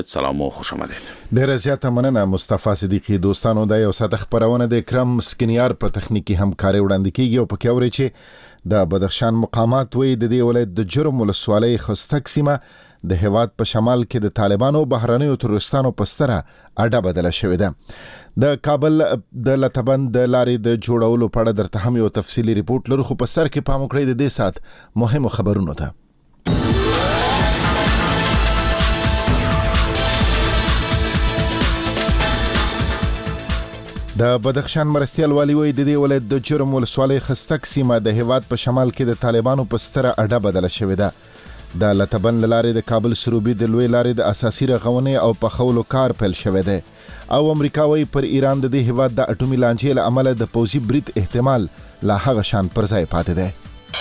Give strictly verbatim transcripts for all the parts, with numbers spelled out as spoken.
سلام او خوش آمدید. ډیره زیاته مننه مصطفی صدیقی. دوستانو د یو ساعت خبرونه د اکرم سکینیار په تخنیکی همکاري وړاندې کیږي او پکې اوري چې د بدخشان مقامات وې د دې ولایت د جرم ولسوالۍ خستک سیمه د هواد په شمال کې د طالبانو بهرنیو تروریستانو په ستره اډه بدله شوې ده. د کابل د لتبند د لارې د جوړولو په اړه درته هم یو تفصیلی ریپورت لرو، خو په سر کې پام وکړئ د دې سات مهمو خبرونو ته. د بدخشان مرستیال والی وی د دې ولایت د جرم ولسوالۍ خستک سیمه د هواد په شمال کې د طالبانو په ستره اډه بدله شوې ده. د لتبند لارې د کابل سروبي د لوی لارې د اساسي رغونې او پخولو کار پیل شوی دی او امریکا وی پر ایران د دې هواد د اټومي لانجې له امله د پوځي برید احتمال لا هغه شان پر ځای پاتې دی.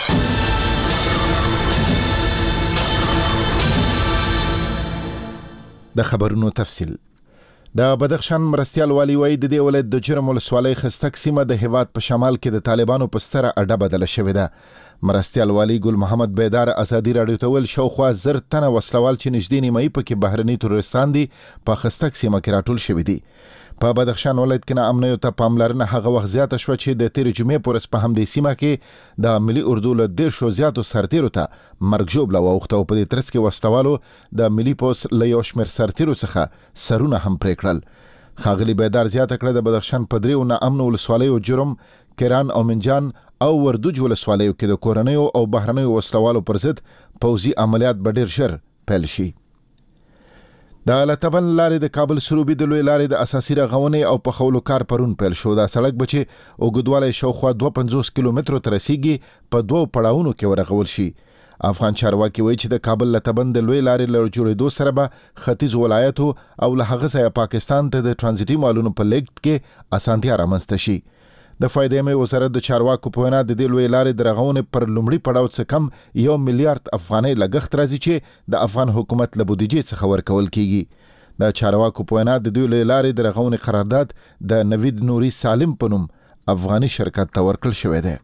د خبرونو تفصیل. د بدخشان مرستیال والی وی د دې ولایت د جرم ولسوالۍ خستک سیمه د هواد په شمال کې د طالبانو په ستره اډه بدله شوې ده. مرستیال والی ګل محمد بیدار ازادي راډیو ته ویل شاوخوا زر تنه وسلوال چې نږدې نیمایي پکې بهرني تروریستان دي په خستک سیمه کې راټول شوي دي. په بدخشان ولایت کې ناامنیو ته پاملرنه هغه وخت زیاته شوه چې د تېرې جمعې په ورځ په همدې سیمه کې د ملي اردو له دېرشو زیاتو سرتیرو ته مرګ ژوبله واوښته او په دې ترڅ کې وسلوالو د ملي پوځ له یو شمېر سرتیرو څخه سرونه هم پرې کړل. ښاغلي بیدار زیاته کړه د بدخشان په دریو ناامنو ولسوالیو جرم، کران او منجان او وردوج ولسوالیو کې د کورنیو او بهرنیو وسلوالو پر ضد پوځي عملیات به ډېر ژر پیل شي. د لتبند لارې د کابل سروبي د لوی لارې د اساسي رغونې او پخولو کار پرون پیل شو. دا سړک به چې اوږدوالی شاوخوا دوه پنځوس کیلومترو ته رسیږي په دوو پړاوونو کې ورغول شي. افغان چارواکي وایي چې د کابل لتبند د لوی لارې له جوړېدو سره به ختیځ ولایتو او له هغه ځایه پاکستان ته د ټرانزیټي مالونو په لیږد کې اسانتیا رامنځته شي. د فایدې وزارت د چارواکو په وینا د دې لوی لارې د رغونې پر لومړي پړاو څخه کم یو میلیارډ افغانۍ لګښت راځي چې د افغان حکومت له بودیجې څخه ورکول کیږي. د چارواکو په وینا د دې لوی لارې د رغونې قرارداد د نوید نوري سالم په نوم افغاني شرکت ته ورکړل شوی دی.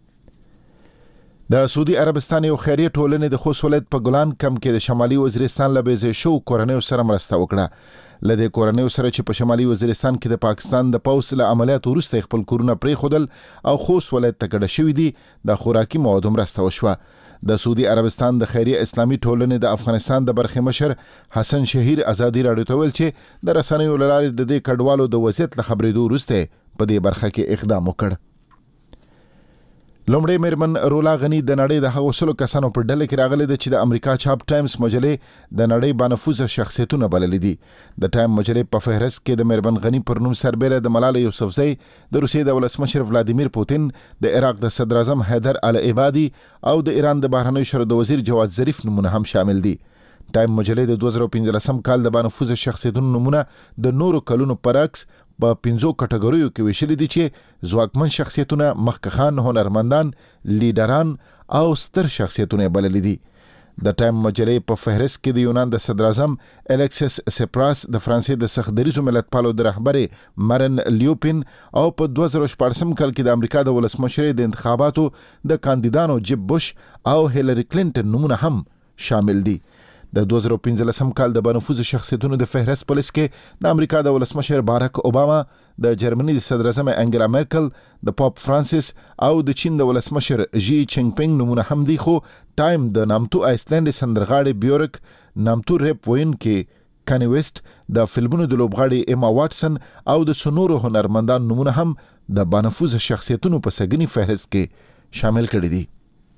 د سعودي عربستان یو خیریه ټولنې د خوست ولایت په ګلان کم کې د شمالي وزیرستان له بیځای شو کورنیو سره مرسته وکړه. له دې کورنیو سره چې په شمالي وزیرستان کې د پاکستان د پوځ له عملیاتو وروسته خپل کورونه پرېښودل او خوست ولایت ته کډه شوي دي، د خوراکي موادو مرسته وشوه. د سعودي عربستان د خیریه اسلامي ټولنې د افغانستان د برخې مشر حسن شهیر ازادي راډیو ته ویل چې د رسنیو له لارې د دې کډوالو د وضعیت له خبرېدو وروسته په دې برخه کې اقدام وکړ. لومړی میرمن رولا غنی د نړۍ د هغو سلو کسانو په ډله کې راغلې ده چې د امریکا چاپ ټایمز مجلې د نړۍ بانفوذه شخصیتونه بللې دي. د ټایم مجلې په فهرست کې د میرمن غنی پر نوم سربیره د ملاله یوسفزۍ، د روسیې د ولسمشر ولادیمیر پوتین، د عراق د صدر اعظم حیدر العبادي او د ایران د بهرنیو چارو د وزیر جواد ظریف نمونه هم شامل دي. ټایم مجلې د دوه زره پنځلسم کال د بانفوذه شخصیتونو نمونه د نورو کلونو برعکس په پنځو کټګوریو کې ویشلي دي چې ځواکمن شخصیتونه، مخکښان، هنرمندان، لیډران او ستر شخصیتونه بللي دي. د ټایم مجلې په فهرست کې د یونان د صدر اعظم الیکسیس سپراس، د فرانسې د سختدریځو ملتپالو د رهبرې مرن لیوپین او په دوه زره شپاړسم کال کې د امریکا د ولسمشرۍ د انتخاباتو د کاندیدانو جیب بوش او هیلری کلینټن نمونه هم شامل دي. د دوه زره پنځلسم کال د بانفوذ شخصیتونو د فهرست په لیست کې د امریکا د ولسمشر باراک اوباما، د جرمني د صدر اعظم انګلا مرکل، د پاپ فرانسیس او د چین د ولسمشر ژی چینګ پینګ نمونه هم دي. خو ټایم د نامتو آیسلینډ سندرغاړي بیورک، نامتو ریپ ویونکي کانی ویسټ، د فلمونو د لوبغاړي ایما واټسن او د څو نورو هنرمندان نمونه هم د بانفوذ شخصیتونو په سګنی فهرست کې شامل کړي دي.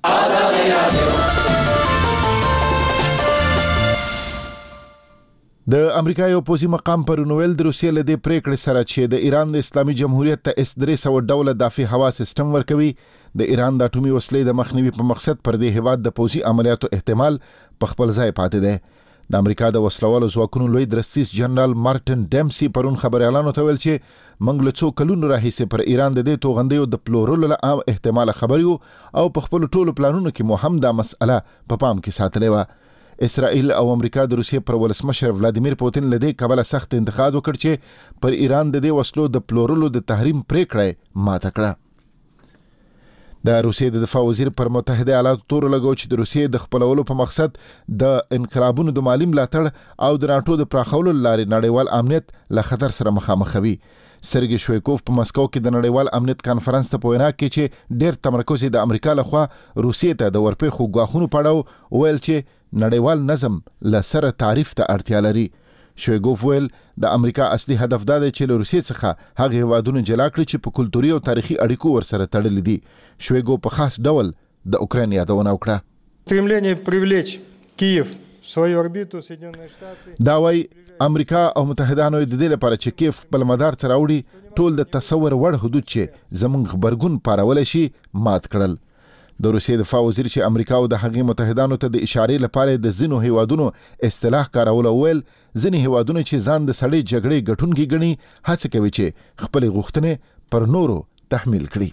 د امریکا یو پوځي مقام پر نوویل د روسیې له دې پریکړې سره چې د ایران د اسلامي جمهوریت ته اس درې سوه ډوله دافع هوا سیستم ورکوي، د ایران د اټومي وسلې د مخنیوي په مقصد پر دې هیواد د پوځي عملیاتو احتمال په خپل ځای پاتې دی. د امریکا د وسلوالو ځواکونو لوی درستیز جنرال مارټن ډیمسي پرون خبريالانو ته ویل چې موږ له څو کلونو راهیسې پر ایران د دې توغندیو د پلورلو له عام احتمال خبر یو او په خپل ټولو پلانونو کې مو هم دا مسأله په پام کې ساتلې وه. اسرائیل او امریکا د روسیې پر ولسمشر ولادیمیر پوتین له دې کبله سخت انتقاد وکړ چې پر ایران د دې وسلو د پلورلو د تحریم پریکړه ماته کړه. د روسیې د دفاع وزیر پر متحده ایالاتو تور لګو چې د روسیې د خپلولو په مقصد د انقلابونو د مالی ملاتړ او د ناتو د پراخولو لارې نړیوال امنیت له خطر سره مخامخوي. سرګي شویکوف په مسکو کې د نړیوال امنیت کانفرنس ته په وینا کې چې ډېر تمرکز د امریکا لخوا روسیې ته د ورپېښو ګواښونو په اړه ویل چې نړیوال نظم له سره تعریف ته اړتیا لري. شویګوف ویل د امریکا اصلي هدف دا دی چې له روسیې څخه هغه هیوادونه جلا کړي چې په کلتوري او تاریخي اړیکو ورسره تړلي دي. شویګوف په خاص ډول د اوکراین یادونه وکړه. стремление привлечь Киев в свою орбиту Соединенные Штаты. دا وايي امریکا او متحدانو د دې لپاره چې کیف خپل مدار ته راوړي ټول د تصور وړ حدود چې زمونږ غبرګون پارول شي مات کړل. د روسیې دفاع وزیر چې امریکا او د هغې متحدانو ته د اشارې لپاره د ځینو هیوادونو اصطلاح کارول ویل ځینې هیوادونه چې ځان د سړې جګړې ګټونکي ګڼي هڅه کوي چې خپل غوښتنې پر نورو تحمیل کړي.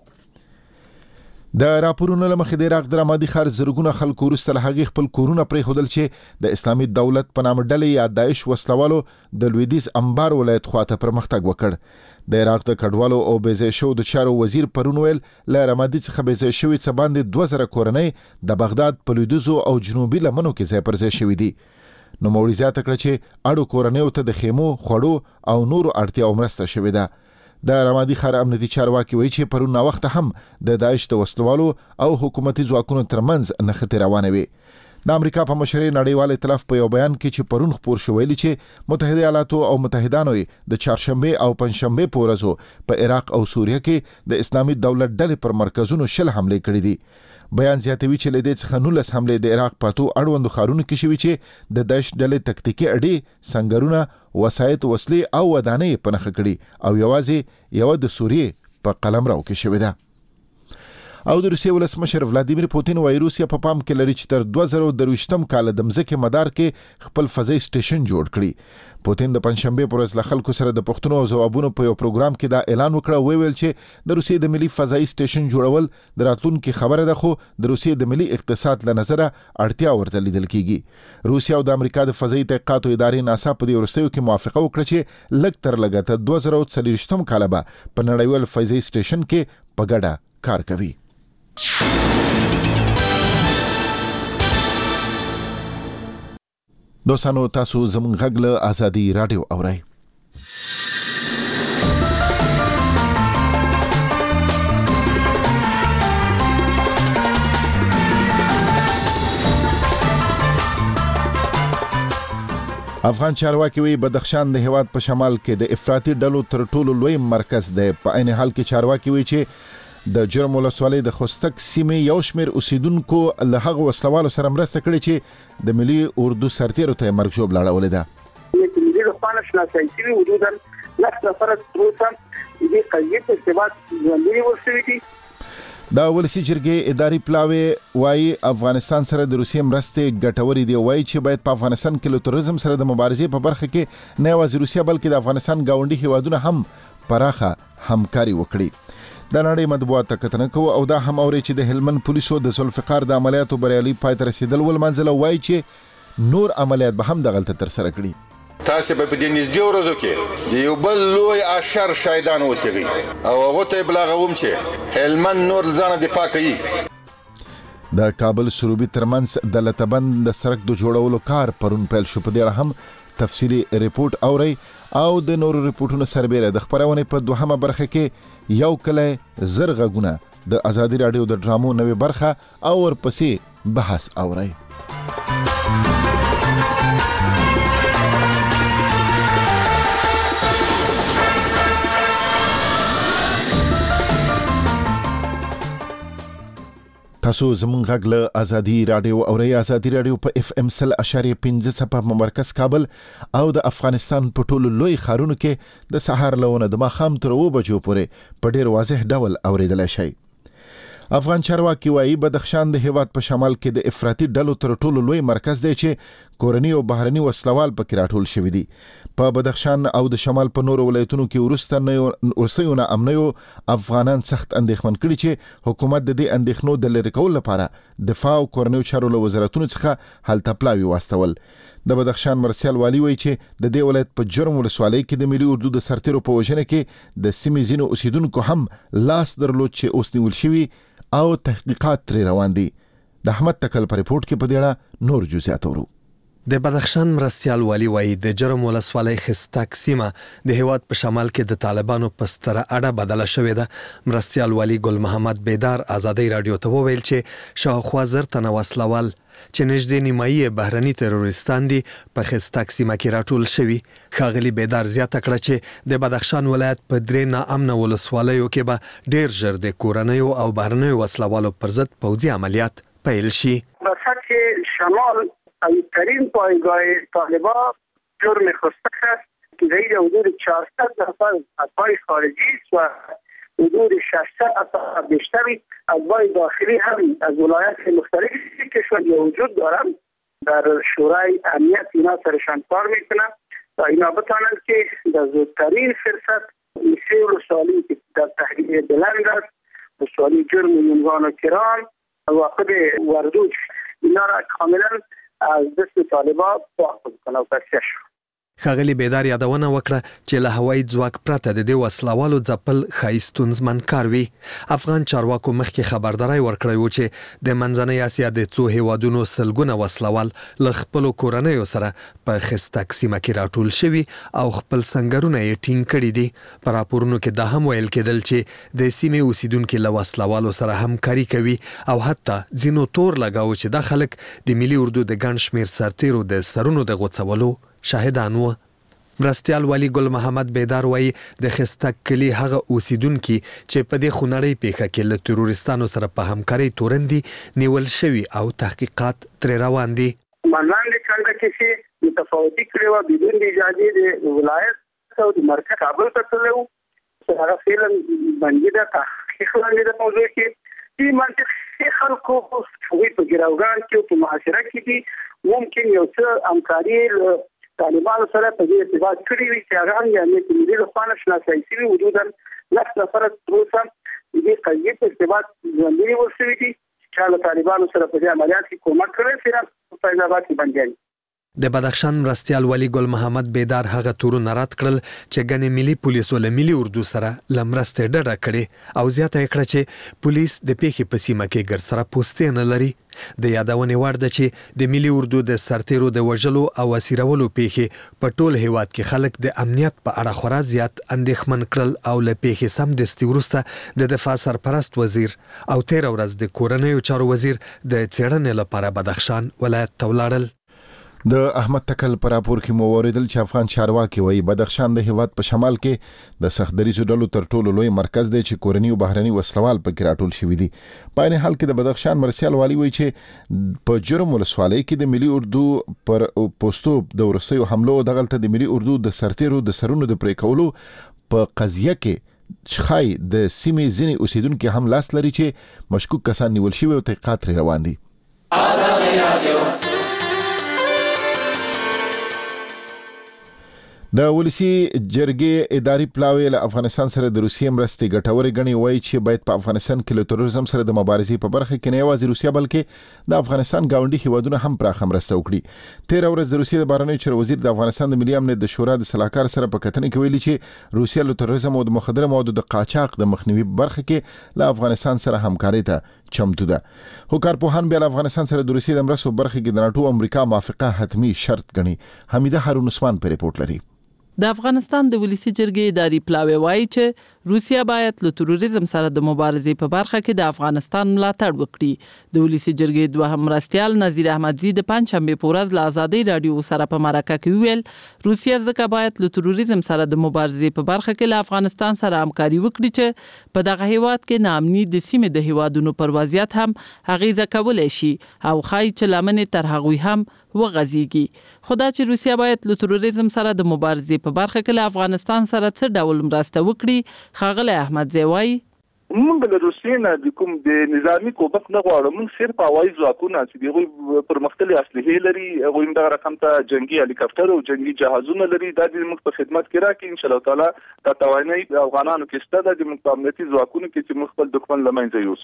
د راپورونو له مخې د عراق د رمادي ښار زرګونه خلکو وروسته له هغې خپل کورونه پرېښودل چې د اسلامي دولت په نامه ډلې یا داعش وسلوالو د لویدیځ انبار ولایت خواته پرمختګ وکړ. د عراق د کډوالو او بېځای شوو د چارو وزیر پرون ویل له رمادي څخه بېځای شوي څه باندې دوه زره کورنۍ د بغداد په لویدیځو او جنوبي لمنو کې ځای پر ځای شوي دي. نوموړي زیاته کړه چې اړو کورنیو ته د خیمو خوړو او نورو اړتیاو مرسته شوې ده. د رمادي ښار امنیتي چارواکي وایي چې پرون ناوخته هم د داعش د وسلوالو او حکومتي ځواکونو ترمنځ نښتې روانې وې. د امریکا په مشرۍ نړیوال ائتلاف په یو بیان کې چې پرون خپور شو ویلي چې متحده ایالاتو او متحدانو د چهارشنبه او پنځشنبه په ورځو په عراق او سوریه کې د اسلامي دولت ډلې پر مرکزونو شل حملې کړې دي. بیان زیاتوي چې له دې څخه نولس حملې د عراق په اتو اړوندو ښارونو کې شوي چې د داعش ډلې تکتیکي اډې سنګرونه وسایط وسلې او ودانۍ په نښه کړي او یوازې یوه د سوریې په قلمرو کې شوې ده. او د روسیې ولسمشر ولادیمیر پوتین وايي روسیا په پام کې لري چې تر دوه زره درویشتم کال د مځکې مدار کې خپل فضایي سټیشن جوړ کړي. پوتین د پنځشنبه پر ورځ له خلکو سره د پوښتنو او ځوابونو په یو پروګرام کې دا اعلان وکړ او ویل چې د روسیې د ملي فضایي سټیشن جوړول د راتلونکي خبره ده خو د روسیې د ملي اقتصاد له نظره اړتیا ورته لیدل کیږي. روسیا او د امریکا د فضایي تحقیقاتو ادارې ناسا په دې وروستیو کې موافقه وکړه چې لږ تر لږه تر دوه زره څلوېښتم کال به په نړیوال فضایي سټیشن کې په ګډه کار کوي. دوستانو تاسو زموږ غږ له آزادي رادیو اورئ. افغان چارواکي وی بدخشان د هیواد په شمال کې د افراطي ډلو تر ټولو لوی مرکز دی. په عین حال کې چارواکي وی چې د جرم ولسوالۍ د خوستک سیمې یو شمېر اوسیدونکو له هغو وسلوالو سره مرسته کړې چې د ملي اردو سرتیرو ته یې مرګ ژوبله اړولې ده. ملي لخوا شناسایی شوي حدودا لس نفره تر اوسه دې قضیې په ارتباط ژوندي نیول شوي دي. د ولسي جرګې اداري پلاوی وايي افغانستان سره د روسیې مرستې ګټورې دي. وايي چې باید په افغانستان کې له تروریزم سره د مبارزې په برخه کې نه یوازې روسیه بلکې د افغانستان ګاونډي هیوادونه هم پراخه همکاري وکړي. د نړۍ مطبوعات ته کتنه کوو او دا هم اوري چې د هلمند پولیسو د ذوالفقار د عملیاتو بریالي پای ته رسیدل ولمنځله. وایي چې نور عملیات به هم دغلته ترسره کړي. تاسې به په دې نږدې ورځو کې د یو بل لوی اشر شهیدان اوسېږئ او هغو ته یې بلاغوم چې هلمند نور له ځانه دفاع کوي. د کابل سروبي ترمنځ د لتبند د سړک د جوړولو کار پرون پیل شو. په دې اړه هم تفصیلي ریپورت اورئ او د نورو ریپورتونو سربیره د خپرونې په دوهمه برخه کې یو کلی زر غږونه د ازادي راډیو د ډرامو نوې برخه او ورپسې بحث اورئ. تاسو زموږ غږ له ازادي راډیو اورئ. ازادي راډیو په اف ام سل اشاریه پنځه څپه مرکز کابل او د افغانستان په ټولو لوی ښارونو کې د سهار لونه د ماښام تر اوه بجو پورې په ډیر واضح ډول اوریدلی شئ. افغان چارواکي وايي بدخشان د هیواد په شمال کې د افراطي ډلو تر ټولو لوی مرکز دی چې کورني او بهرني وسلوال پکې راټول شوي دي. په بدخشان او د شمال په نورو ولایتونو کې وروستیو نه امنیو افغانان سخت اندېښمن کړي چې حکومت د دې اندېښنو د لرې کولو لپاره دفاع او کورنیو چارو له وزارتونو څخه هلته پلاوي واستول. د بدخشان مرسیال والی وایي چې د دې ولایت په جرم ولسوالۍ کې د ملي اردو د سرتیرو په وژنه کې د سیمې ځینو اوسیدونکو هم لاس درلود چې اوس نیول شوي او تحقیقات ترې روان دي. د احمد تکل پر ریپورت کې په دې اړه نور جزئیات اورو. د بدخشان مرستیال والی وایي د جرم ولسوالۍ خستک سیمه د هیواد په شمال کې د طالبانو په ستره اډه بدله شوې ده. مرستیال والی ګل محمد بیدار ازادي رادیو ته وویل چې شاوخوا زر تنه وسلوال چې نږدې نیمایي بهرني تروریستان دي په خستک سیمه کې راټول شوي. ښاغلي بیدار زیاته کړه چې د بدخشان ولایت په درې ناامنه ولسوالیو کې به ډیر ژر د کورنیو او بهرنیو وسلوالو پر ضد پوځي عملیات پیل شي. بخش شمال ترین پایگاه طالبان جرم خستک است که در حدود چهارصد نفر اتباع خارجی است و حدود ششصد اتباع بیشتری اتباع داخلی هم از ولایات مختلفی کشور وجود دارند. در شورای امنیت اینا سرشان کار میکنند تا اینا بتانند که در زودترین فرصت سه ولسوالی که در تحلیل بلند است، ولسوالی جرم یونگان و کران و خود وردوج، اینا را کاملا از دست طالبان پاک کنه او تاسیس. ښاغلي بیدار یادونه وکړه چې له هوایي ځواک پرته د دې وسلوالو ځپل ښایي ستونزمن کار وي. افغان چارواکو مخکې خبرداری ورکړی و چې د منځنۍ اسیا د څو هیوادونو سلګونه وسلوال له خپلو کورنیو سره په خستک سیمه کې راټول شوي او خپل سنګرونه یې ټینګ کړي دي. په راپورونو کې دا هم ویل کېدل چې د سیمې اوسیدونکي له وسلوالو سره همکاري کوي او حتی ځینو تور لګاوه چې دا خلک د ملي اردو د ګڼ شمېر سرتیرو د سرونو د غوڅولو شاهدان و. مرستیال والی ګل محمد بیدار وایي د خستک کلی هغه اوسیدونکي چې په دې خونړۍ پیښه کې له تروریستانو سره په همکارۍ تورن دي نیول شوي او تحقیقات ترې روان دي. مانند چنده کسی متفاوتی کړي و بدون د اجازه د ولایت او د مرکز کابل ته تلو هغه فعلا باندې د تحقیق باندې د موضوع کې چې منطقي خلکو په ګراوګان کې په معاشره کې دي ممکن یو څه همکاري طالبانو سره په دې ارتباط کړی وي چې هغه هم یعنې ملي لخوا نشناسای شوي حدودا لس نفره تر اوسه دې قضیې په ارتباط ژوندي ورسوي دي چې له طالبانو سره په دې عملیات کې کومک کړی سره په فیض آباد کې بندیان. د بدخشان مرستیال والی ګل محمد بیدار هغه تورونه رد کړل چې ګنې ملي پولیس ول ملي اردو سره لمرسته ډډه کړي او زیاته کړه چې پولیس د پیښې په سیمه کې ګر سره پوسټ نه لري. د یادونې وړ ده چې د ملي اردو د سرتیرو د وژلو او اسیرولو پیښې په ټول هیواد کې خلک د امنیت په اړه خورا زیات اندېښمن کړل او له پیښې سم دستي وروسته د دفاع سرپرست وزیر او تیر ورځ د کورنیو چارو وزیر د څېړنې لپاره بدخشان ولایت ته ولاړل. د احمد تکل پر راپور کې مو اوریدل چې افغان چارواکي وایي بدخشان د هیواد په شمال کې د سختدریزو ډلو تر ټولو لوی مرکز دی چې کورني او بهرني وسلوال پکې راټول شوي دي. په عین حال کې د بدخشان مرستیال والی وایي چې په جرم ولسوالۍ کې د ملي اردو پر پوسټو د وروستیو حملو دغلته د ملي اردو د سرتیرو د سرونو د پرې کولو په قضیه کې شخای د سیمې ځینې اوسیدونکي هم لاس لري چې مشکوک کسان نیول شوي او تحقیقات ترې روان دي. ازادي رادیو د ولسی جرګې اداري پلاوی له افغانستان سره د روسیې مرستې ګټورې ګڼي. وایي چې باید په افغانستان کې له تروریزم سره د مبارزې په برخه کې نه یوازې روسیا بلکې د افغانستان ګاونډي هیوادونه هم پراخه مرسته وکړي. تیر ورځ د روسیې د بهرنیو چارو وزیر د افغانستان د ملي امنیت د شورا د سلاکار سره په کتنې کې ویلي چې روسیا له تروریزم او د مخدره موادو د قاچاق د مخنیوي برخه کې له افغانستان سره همکاري ته چمتو ده. خو کارپوهان بیا له افغانستان سره د روسیې د مرستو برخه کې د ناټو امریکا موافقه حتمی شرط ګڼي. حمیده هارون عثمان په ریپورت لري. د افغانستان د ولسی جرګې اداري پلاوی وایي چې روسیا باید له تروریزم سره د مبارزې په برخه کې د افغانستان ملاتړ وکړي. د ولسی جرګې دوهم مرستیال نظیر احمدزی د پنځشنبه په ورځ له ازادي رادیو سره په مرکه کې ویل روسیا ځکه باید له تروریزم سره د مبارزې په برخه کې له افغانستان سره همکاري وکړي چې په دغه هیواد کې ناامني د سیمې د هیوادونو پر وضعیت هم اغیزه کولای شي او خای چې لمنې تر هغوی هم وغځيږي. خدا چې روسیا باید له تروریزم سره د مبارزې په برخه کې له افغانستان سره څه ډول مرسته وکړي. خاغلی احمد زوی موږ له روسیې نه د کوم د نظامی کوبک نه غواړو، موږ صرف هوایي ځواکونه چې دوی پرمختللي اسلحې لري، هغوی هم دغه رقم ته جنګي هلیکاپټر او جنګي جهازونه لري، دا د موږ په خدمت کې راکړي ان شاء الله تعالی. دا توانایي افغانانو کې شته، د موږ په امنیتي ځواکونو کې چې موږ خپل دښمن له منځه یوسو.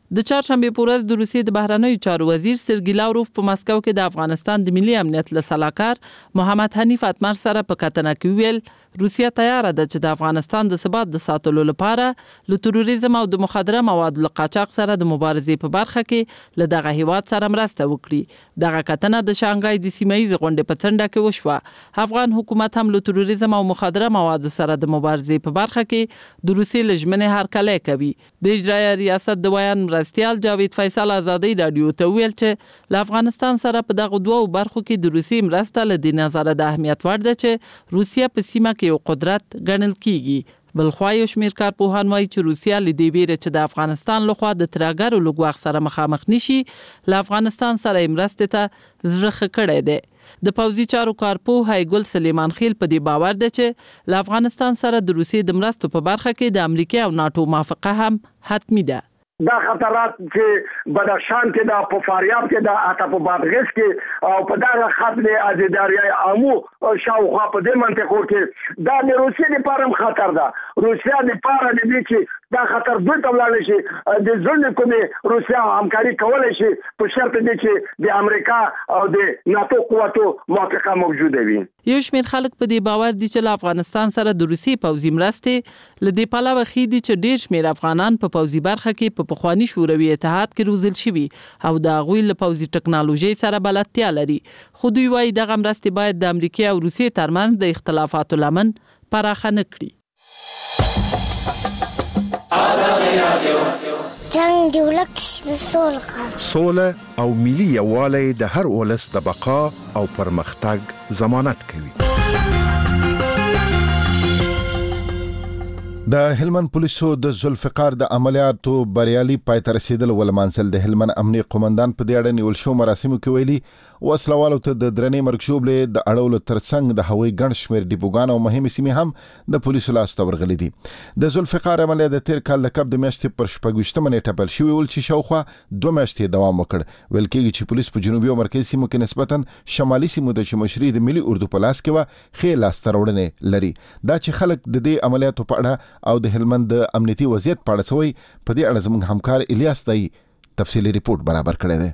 د چهارشنبه په ورځ د روسیې د بهرنیو چارو وزیر سرګی لاوروف په مسکو کې د افغانستان د ملي امنیت له سلاکار محمد حنیف اتمر سره په کتنه کې ویل روسیا تیار ده چې د افغانستان د ثبات د ساتلو لپاره له تروریزم او د مخدره موادو له قاچاق سره د مبارزې په برخه کې له دغه هیواد سره مرسته وکړي. دغه کتنه د شانګهای د سیمایي غونډې په څنډه کې وشوه. افغان حکومت هم له تروریزم او مخدره موادو سره د مبارزې په برخه کې د روسیې لجمنې هرکلی کوي. د اجرایه ریاست د ویان مرستیال جاوید فیصل آزادی رادیو ته ویل چې له افغانستان سره په دغه دوو برخو کې د روسیې مرسته له دې نظره د اهمیت وړ ده چې روسیا په سیمه کې یو قدرت ګڼل کیږي. بلخوا یو شمېر کارپوهان وایي چې روسیا له دې ویره چې د افغانستان لخوا د ترهګرو له ګواښ سره مخامخ نشي له افغانستان سره مرستې ته زړه ښه کړی دی. د پوځي چارو کارپوه هایګل سلیمان خیل په دې باور دی چې له افغانستان سره د روسیې د مرستو په برخه کې د امریکا او ناتو موافقه هم حتمی ده. دا خطرات چې بدخشان کې دا په فاریاب کې دا اته په بادغیس کې او په دغه خط له ازداریای عامو شاوخوا په دې منطقو کې دا د روسیې لپاره خطر ده. روسیا لپاره د دې چې دا خطر دوی ته ولاړ شي د ځل کومې روسیا همکاري کولای شي په شرط دی چې د امریکا او د ناتو قوتو موافقه موجوده وي. یو شمېر خلک په دې باور دي چې له افغانستان سره د روسیې پوځي مرستې له دې پلوه ښې دي چې ډېر شمېر افغانان په پوځي برخه کې په پخواني شوروي اتحاد کې روزل شوي او د هغوی له پوځي ټکنالوژي سره بلدتیا لري. خو دوی وایي دغه مرستې باید د امریکا او روسیې ترمنځ د اختلافاتو لمن پراخه نه کړي. جنگ د ولس سوله سوله او ملي یووالی د هر ولس د بقا او پرمختګ ضمانت کوي. د هلمند پولیسو د ذوالفقار د عملیاتو بریالي پای ته رسیدل ولمانځل. د هلمند امنیي قومندان په دې اړه نیول شو مراسمو کې ویلي وسلوالو ته د درنې مرګشوبلې د اړولو ترڅنګ د هوایي ګڼ شمېر ډیپوګان او مهمې سیمې هم د پولیسو لاسته ورغلي دي. د ذوالفقار عملیات د تیر کال د کب د میاشتې پر شپږویشتمه نیټه پیل شوي ول چې شاوخوا دوه میاشتې دوام وکړ. ویل کېږي چې پولیس په جنوبي او مرکزي سیمو کې نسبتا شمالي سیمو د چې مشري د ملي اردو په لاس کې وه ښې لاسته راوړنې لري. دا چې خلک د دې عملیاتو په اړه او د هلمند د امنیتي وضعیت په اړه څه وایي په دې اړه زموږ همکار الیاس دی تفصیلي ریپورت برابر کړی دی.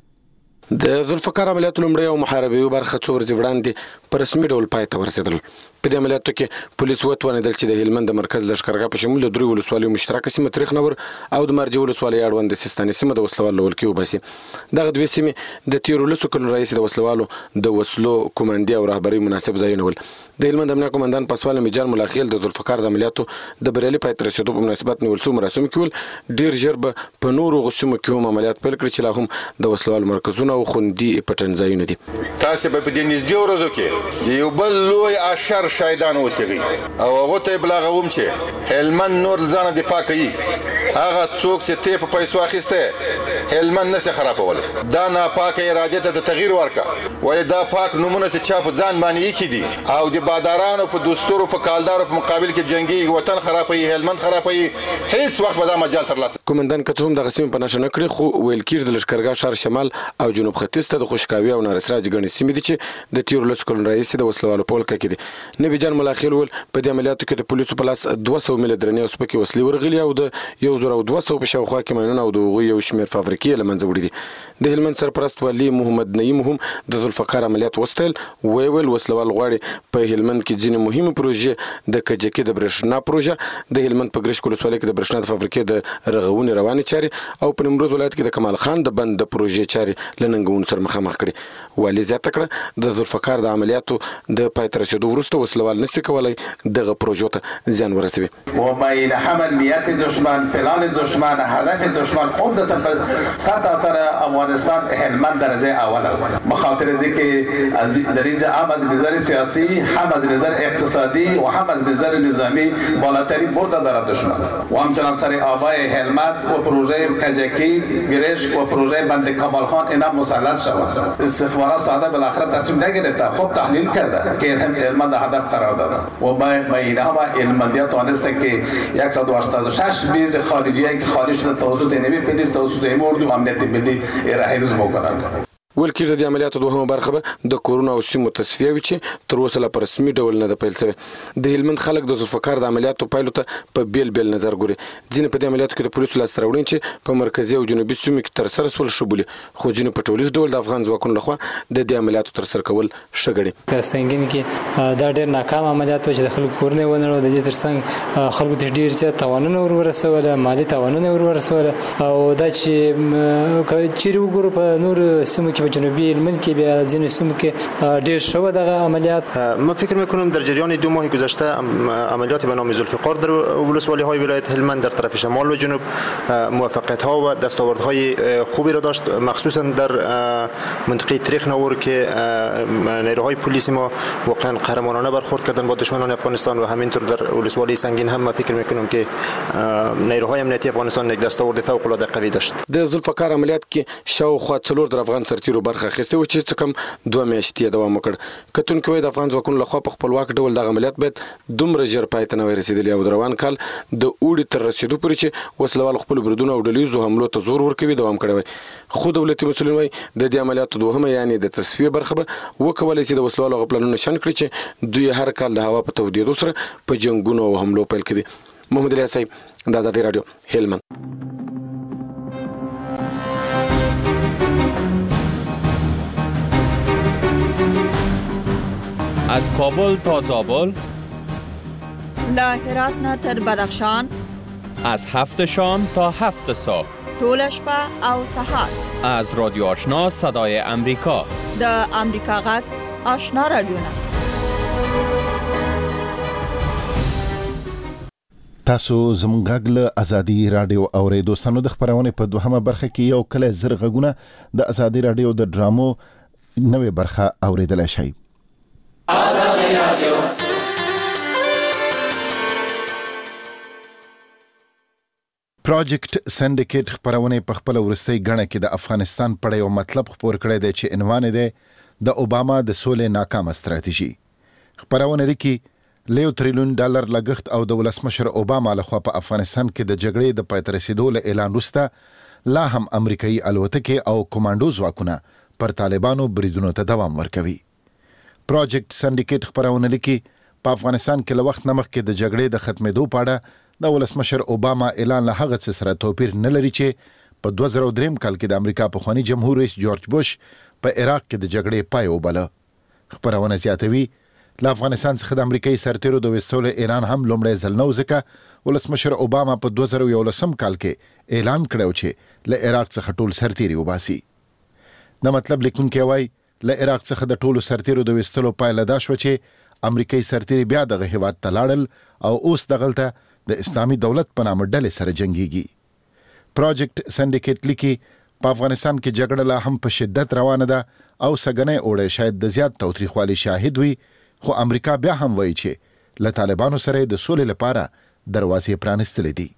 د ذوالفقار عملیاتو لومړی او محاربې برخه څو ورځې وړاندې په رسمي ډول پای ته ورسېدل. په دې عملیاتو کې پولیس وتوانېدل چې د هلمند د مرکز لښکرګاه په شمول د درې ولسوالیو مشترکه سیمه تریخ نور او د مرجع ولسوالۍ اړوند د سیستاني سیمه د وسلوالو له ولکې وباسي. دغه دوې سیمې د تېرو لسو کلونو راهیسې د وسلوالو د وسلو کومندي او رهبرۍ مناسب ځایونه ول. د هلمند امنیه قومندان پاسوال میجان ملاخیل د ذوالفقار د عملیاتو د بریالي پای ته رسېدو په مناسبت نیول شوو مراسمو کې ول ډېر ژر به په نورو هغو سیمو کې هم عملیات پیل کړي چې لا هم د وسلوالو مرکزونه او خوندي پټن ځایونه دي. تاسې به په دې نږدې ورځو کې د یو بل لوی اشر شهیدان اوسېږئ او هغو ته یې بلاغوم چې هلمند نور له ځانه دفاع کوي. هغه څوک چې ته په پیسو اخیستی هلمند نشي خرابولی. دا ناپاکه ارادې ته د تغییر ورکړه ولې دا پاک نومونه چې چا په ځان باندې ایښي دي او د بادارانو په دستورو په کالدارو په مقابل کې جنگي وطن خرابوي هلمند خرابوي هیڅ وخت به دا مجال ترلاسه. قومندان که څه هم دغه سیمې په نښه نه کړي خو ویل کېږي د لښکرګاه ښار شمال او جنوب ختیځ ته د خوشکاوي او نارسراج ګڼې سیمې دي چې د تېرو لسو کلونو راهیسې د وسلوالو په ولکه کې دي. نبي جان ملاخیل ویل په دې عملیاتو کې د پولیسو په لاس دوه سوه میله درنې او سپکې وسلې ورغلي او د یو زر او دوه سوه په شاوخوا کې ماینونه او د هغوی یو شمېر فابریکې له منځه وړي دي. د هلمند سرپرست والي محمد نعیم هم د ذوالفقار عملیات وستایل. ویې ویل وسلوال غواړي په هلمند کې ځینې مهمې پروژې د کجکي د برېښنا پروژه د هلمند په ګرشک ولسوالۍ کې د برېښنا د فابریکې د رغونې روانې چارې او په نیمروز ولایت کې د کمال خان د بند د پروژې چارې له ننګونو سره مخامخ کړي. والي زیاته کړه د ذوالفقار د عملیاتو د پای ته رسېدو وروسته وسلوال نشي کولی دغه پروژو ته زیان ورسوي. و بین حمل نیت دشمن پلان دشمن هدف دشمن خود سر تا سر افغانستان هلمند درجه اول است به خاطر اینکه در اینجا هم از نظر سیاسی هم از نظر اقتصادی و هم از نظر نظامی بالاترین برده دارد دشمن و همچنان سر آبای هلمند و پروژه کجکی گرشک و پروژه بند کمال خان اینا مسلط شود. استخبارات ساده بالاخره تصمیم نگرفته خود تحلیل کرده که هلمند هدف قرار داده و با اینها ما هلمندی‌ها توانسته که صد و هشتاد و شش بیز خارجیه که خارج شده توسط نوی پلیس توسط اردو امنیت ملی را حفظ بکنند. ویل کېږي د عملیاتو دوهمه برخه به د کورونو او سیمو تصفیه وي چې تر اوسه لا په رسمي ډول نه ده پیل شوی. د هلمند خلک د ذوالفقار د عملیاتو پایلو ته په بیل بیل نظر ګوري. ځینې په دې عملیاتو کې د پولیسو لاسته راوړنې چې په مرکزي او جنوبي سیمو کې ترسره شول ښه بولي، خو ځینې په ټولیز ډول د افغان ځواکونو لخوا د دې عملیاتو ترسره کول ښه ګڼي. که سنګین کې دا ډېر ناکام عملیات و چې د خلکو کورونه ونړول، د دې ترڅنګ خلکو ته ډېر زیات تاوانونه ور ورسوله، مالي تاوانونه ور ورسوله، او دا چې چیرې وګورو په نور سیمو کې په جنوبی هلمند کې بیا ځینې سیمو کې ډېر ښه و دغه عملیات. ما فکر میکنم در جریان دو ماه گذشته عملیات به نام ذوالفقار در ولسوالی های ولایت هلمند در طرف شمال و جنوب موفقیت ها و دستاوردهای خوبی را داشت، مخصوصا در منطقه تریخ ناور که نیروهای پلیس ما واقعا قهرمانانه برخورد کردن با دشمنان افغانستان و همینطور در ولسوالی سنگین هم ما فکر میکنم که نیروهای امنیتی افغانستان یک دستاورد فوق العاده قوی داشت. د ذوالفقار عملیات کې شاوخوا څلور در افغان سرتیرو برخه اخیستې و چې څه کم دوه میاشتې دوام وکړ. کتونکي وایي د افغان ځواکونو لخوا په خپلواک ډول دغه عملیات باید دومره ژر پای ته نه وای رسېدلي او د روان کال د اوړي تر رسېدو پورې چې وسلوال خپلو بریدونو او ډلهییزو حملو ته زور ورکوي دوام کړی وای. خو دولتي مسؤلین وایي د دې عملیاتو دوهمه یعنې د تصفیې برخه به وکولی چې د وسلوالو هغه پلانونه شنډ کړي چې دوی هر کال د هوا په تودېدو سره په جنګونو او حملو پیل کړي. محمد علي صاحب د آزادۍ راډیو هلمند. از کابل تا زابل، له هرات نه تر بدخشان، از هفت شام تا هفت صبح، طول شپه او سهار، از رادیو آشنا صدای امریکا، د امریکا غږ آشنا رادیوونه. تاسو زموږ غږ له ازادي رادیو اورېدو. دوستانو د خبرونه په دوهمه برخه کې یو کله زر غږونه د ازادي رادیو د ډرامو نوې برخه اورېدل شي. ازادي رادیو پروجیکټ سندیکیټ خبرونه په خپل ورستۍ غړنه کې د افغانستان په یو مطلب خبر کړی دی چې عنوان دی د اوباما د سولې ناکامه ستراتیژي. خبرونه لري لیو تریلیون ډالر لګښت او د ولسمشر اوباما لخوا په افغانستان کې د جګړې د پای ته رسیدو له اعلان وروسته لا هم امریکایي الوتکې او کمانډو ځواکونه پر طالبانو بریدونو ته دوام ورکوي. پروجیکټ سندیکیټ خبرونه لیکي په افغانستان کې له وخت نه مخکې د جګړې د ختمېدو په اړه د ولسمشر اوباما اعلان له هغه څه سره توپیر نه لري چې په دوه زره درې کال کې د امریکا پخوانی جمهور رئیس جورج بوش په عراق کې د جګړې پای وباله. خبرونه زیاتوي له افغانستان څخه د امریکایي سرتیرو د وستلو اعلان هم لومړی ځل نه و، ځکه ولسمشر اوباما په دوه زره یولسم کال کې اعلان کړی چې له عراق څخه ټول سرتیري وباسي. د مطلب لیکونکی وایي له عراق څخه د ټولو سرتیرو د وستلو پایله دا شوه چې امریکایي سرتیري بیا دغه هیواد ته لاړل او اوس دغلته د اسلامي دولت په نامه ډلې سره جنګیږي. پروجیکټ سندیکیټ لیکي په افغانستان کې جګړه لا هم په شدت روانه ده او سګنې اوړی شاید د زیات تاوتریخوالي شاهد وي، خو امریکا بیا هم وایي چې له طالبانو سره د سولې لپاره دروازې پرانستلې دي.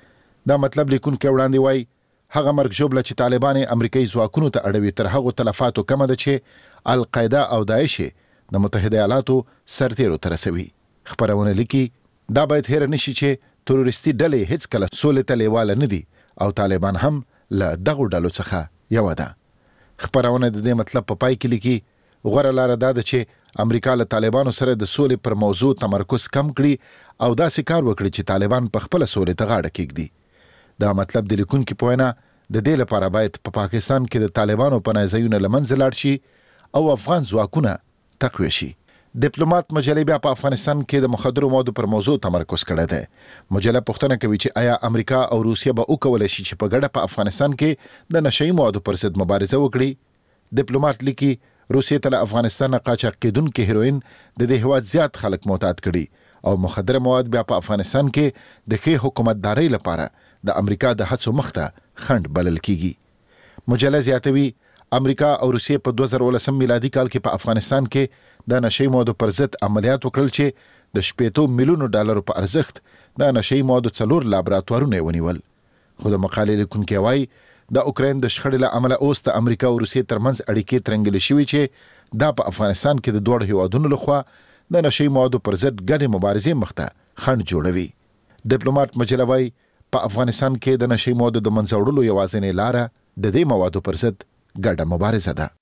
دا مطلب لیکونکی وړاندې وایي هغه مرګ ژوبله چې طالبان امریکایي ځواکونو ته اړوي تر هغو تلفاتو کمه ده چې القاعده او داعش د متحده ایالاتو سرتیرو ته رسوي. خبرونه لیکي دا باید هیر نشي چې تروریستي ډلې هیڅ کله سولې ته لیواله نه دي او طالبان هم له دغو ډلو څخه یوه ده. خبرونه د دې مطلب په پای کې لیکي غوره لاره دا ده چې امریکا له طالبانو سره د سولې پر موضوع تمرکز کم کړي او داسې کار وکړي چې طالبان په خپله سولې ته غاړه کېږدي. دا مطلب د لیکونکي په وینا د دې لپاره باید په پا پاکستان کې د طالبانو پناه ځایونه له منځه لاړ شي او افغان ځواکونه تقویه شي. ډیپلوماټ مجلې بیا په افغانستان کې د مخدرو موادو پر موضوع تمرکز کړی دی. مجله پوښتنه کوي چې آیا امریکا او روسیه به وکولی شي چې په ګډه په افغانستان کې د نشهیي موادو پر ضد مبارزه وکړي. ډیپلوماټ لیکي روسیې ته له افغانستان قاچاق کېدونکي هیروین د دې هېواد زیات خلک معتاد کړي او مخدره مواد بیا په افغانستان کې د ښې حکومتدارۍ لپاره د امریکا د هڅو مخ ته خنډ بلل کیږي. مجله زیاتوي امریکا او روسیې په دوه زره ولسم میلادي کال کې په افغانستان کې د نشهیي موادو پر ضد عملیات وکړل چې د شپېتو میلیونو ډالرو په ارزښت د نشهیي موادو څلور لابراتوارونه یې ونیول. خو د مقالې لیکونکی وایي د اوکراین د شخړې له امله اوس د امریکا او روسیې ترمنځ اړیکې ترنګلې شوي چې دا په افغانستان کې د دواړو هیوادونو لخوا د نشهیي موادو پر ضد ګډې مبارزې مخ ته خنډ جوړوي. ډیپلوماټ مجله وایي په افغانستان کې د نشهیي موادو د منځه وړلو یوازینۍ لاره د دې موادو پر ضد ګډه مبارزه ده.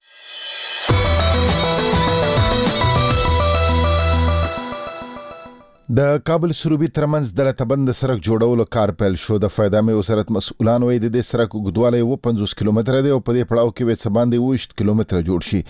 د کابل سروبي ترمنځ د لاتبند سړک جوړولو کار پیل شو. د فایدامې وزارت مسؤلان وایي د دې سړک اوږدوالی اووه پنځوس کیلومتره دی او په دې پړاو کې به څه باندې اووه ویشت کیلومتره جوړ شي.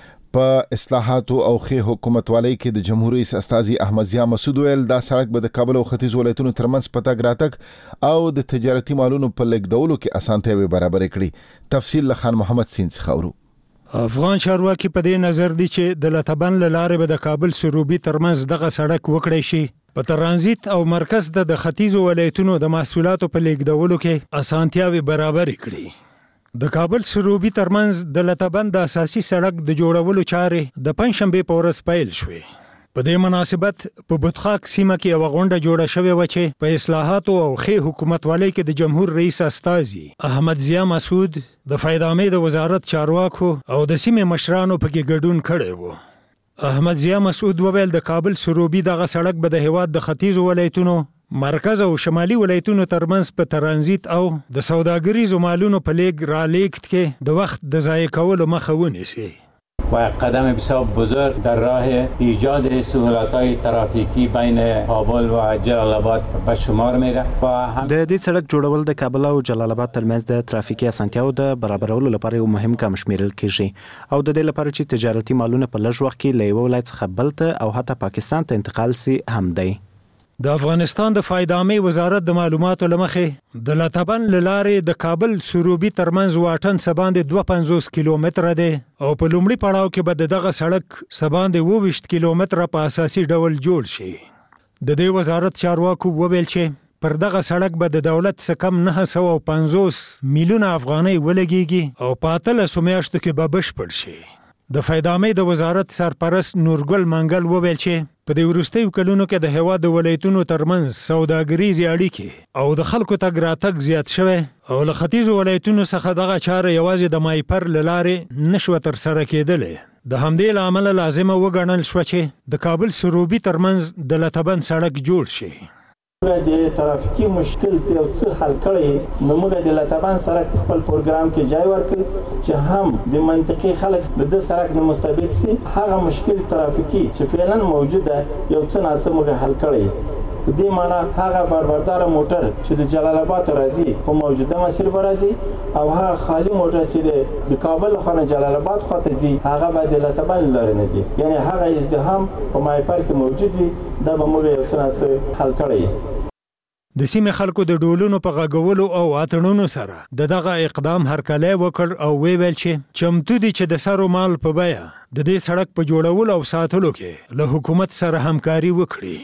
په اصلاحاتو او ښې حکومتوالۍ کې د جمهور رئیس استازي احمد ضیا مسعود ویل دا سړک به د کابل او ختیځ ولایتونو ترمنځ په تګ راتګ او د تجارتي مالونو په لیږدولو کې اسانتیاوې برابرې کړي. تفصیل له خان محمد سین څخه اورو. افغان چارواکي په دې نظر دي چې د لاتبند له لارې به د کابل سروبي ترمنځ دغه سړک وکړی شي. په ترانزیت او مرکز د ختیځو ولایتونو د محصولاتو په لیږدولو کې اسانتیاوې برابرې کړي. د کابل سروبي ترمنځ د لاتبند د اساسي سړک د جوړولو چارې د پنځشنبې په ورځ پیل شوې. په دې مناسبت په بوتخاک سیمه کې یوه غونډه جوړه شوې وه چې په اصلاحاتو او ښې حکومتوالۍ کې د جمهور رئیس استازي احمد ضیا مسعود د فایدامې د وزارت چارواکو او د سیمې مشرانو پکې ګډون کړی و. احمد ضیا مسعود وویل د کابل سروبي دغه سړک به د هیواد د ختیځو ولایتونو مرکز او شمالي ولایتونو ترمنځ په ترانزیت او د سوداګریزو مالونو په لیږد رالېږد کې د وخت د ضایع کولو مخه ونیسي. و قدم بسیار بزرگ در راه ایجاد سهولت‌های ترافیکی بین کابل و جلال آباد به شمار میره. و هم د دې سړک جوړول د کابل او جلال آباد ترمنځ د ترافیکي اسانتیاو د برابرولو لپاره یو مهم ګام شمیرل کیږي او د دې لپاره چې تجارتي مالونه په لږ وخت کې له یو ولایت څخه بل ته او حتی پاکستان ته انتقال سي هم دی. د افغانستان د فایدامې وزارت د معلوماتو له مخې د لاتبند له لارې د کابل سروبي ترمنځ واټن څه باندې دوه پنځوس کیلومتره دی او په لومړي پړاو کې به د دغه سړک څه باندې اووه ویشت کیلومتره په اساسي ډول جوړ شي. د دې وزارت چارواکو وویل چې پر دغه سړک به د دولت څخه کم نهه سوه پنځوس میلیونه افغانۍ ولګیږي او په اتلسو میاشتو کې به بشپړ شي. د فایدامې د وزارت سرپرست نورګل منګل وویل چې په دې وروستیو کلونو کې د هیواد د ولایتونو ترمنځ سوداګریزې اړیکې او د خلکو تګ راتګ زیات شوی او له ختیځو ولایتونو څخه دغه چاره یوازې د مایپر له لارې نشوه ترسره کېدلی. د همدې له امله لازمه وګڼل شوه چې د کابل سروبي ترمنځ د لاتبند سړک جوړ شي. د ترافیکي مشکل یو څه حل کړی نو موږ د لاتبند سړک په خپل پروګرام کې ځای ورکړ چې هم د منطقي خلک د دې سړک نه مستفید سي. هغه مشکل ترافیکي چې فعلا موجوده یو څه نه څه موږ حل کړی. په دې معنی هغه باربردار موټر چې د جلال آباد راځي په موجوده مسیر راځي او هغه خالی موټر چې د کابل خو نه جلال آباد خواته ځي هغه به د لاتبند لارې نه ځي. یعنی هغه ازدحام په مایپر کې موجود وي دا به موږ یو څه نه څه حل کړی. د سیمې خلکو د ډولونو په غږولو او اتړونو سره د دغه اقدام هرکلی وکړ او ویل چې چمتو دي چې د سرو مال په بیه د دې سړک په جوړولو او ساتلو کې له حکومت سره همکاري وکړي.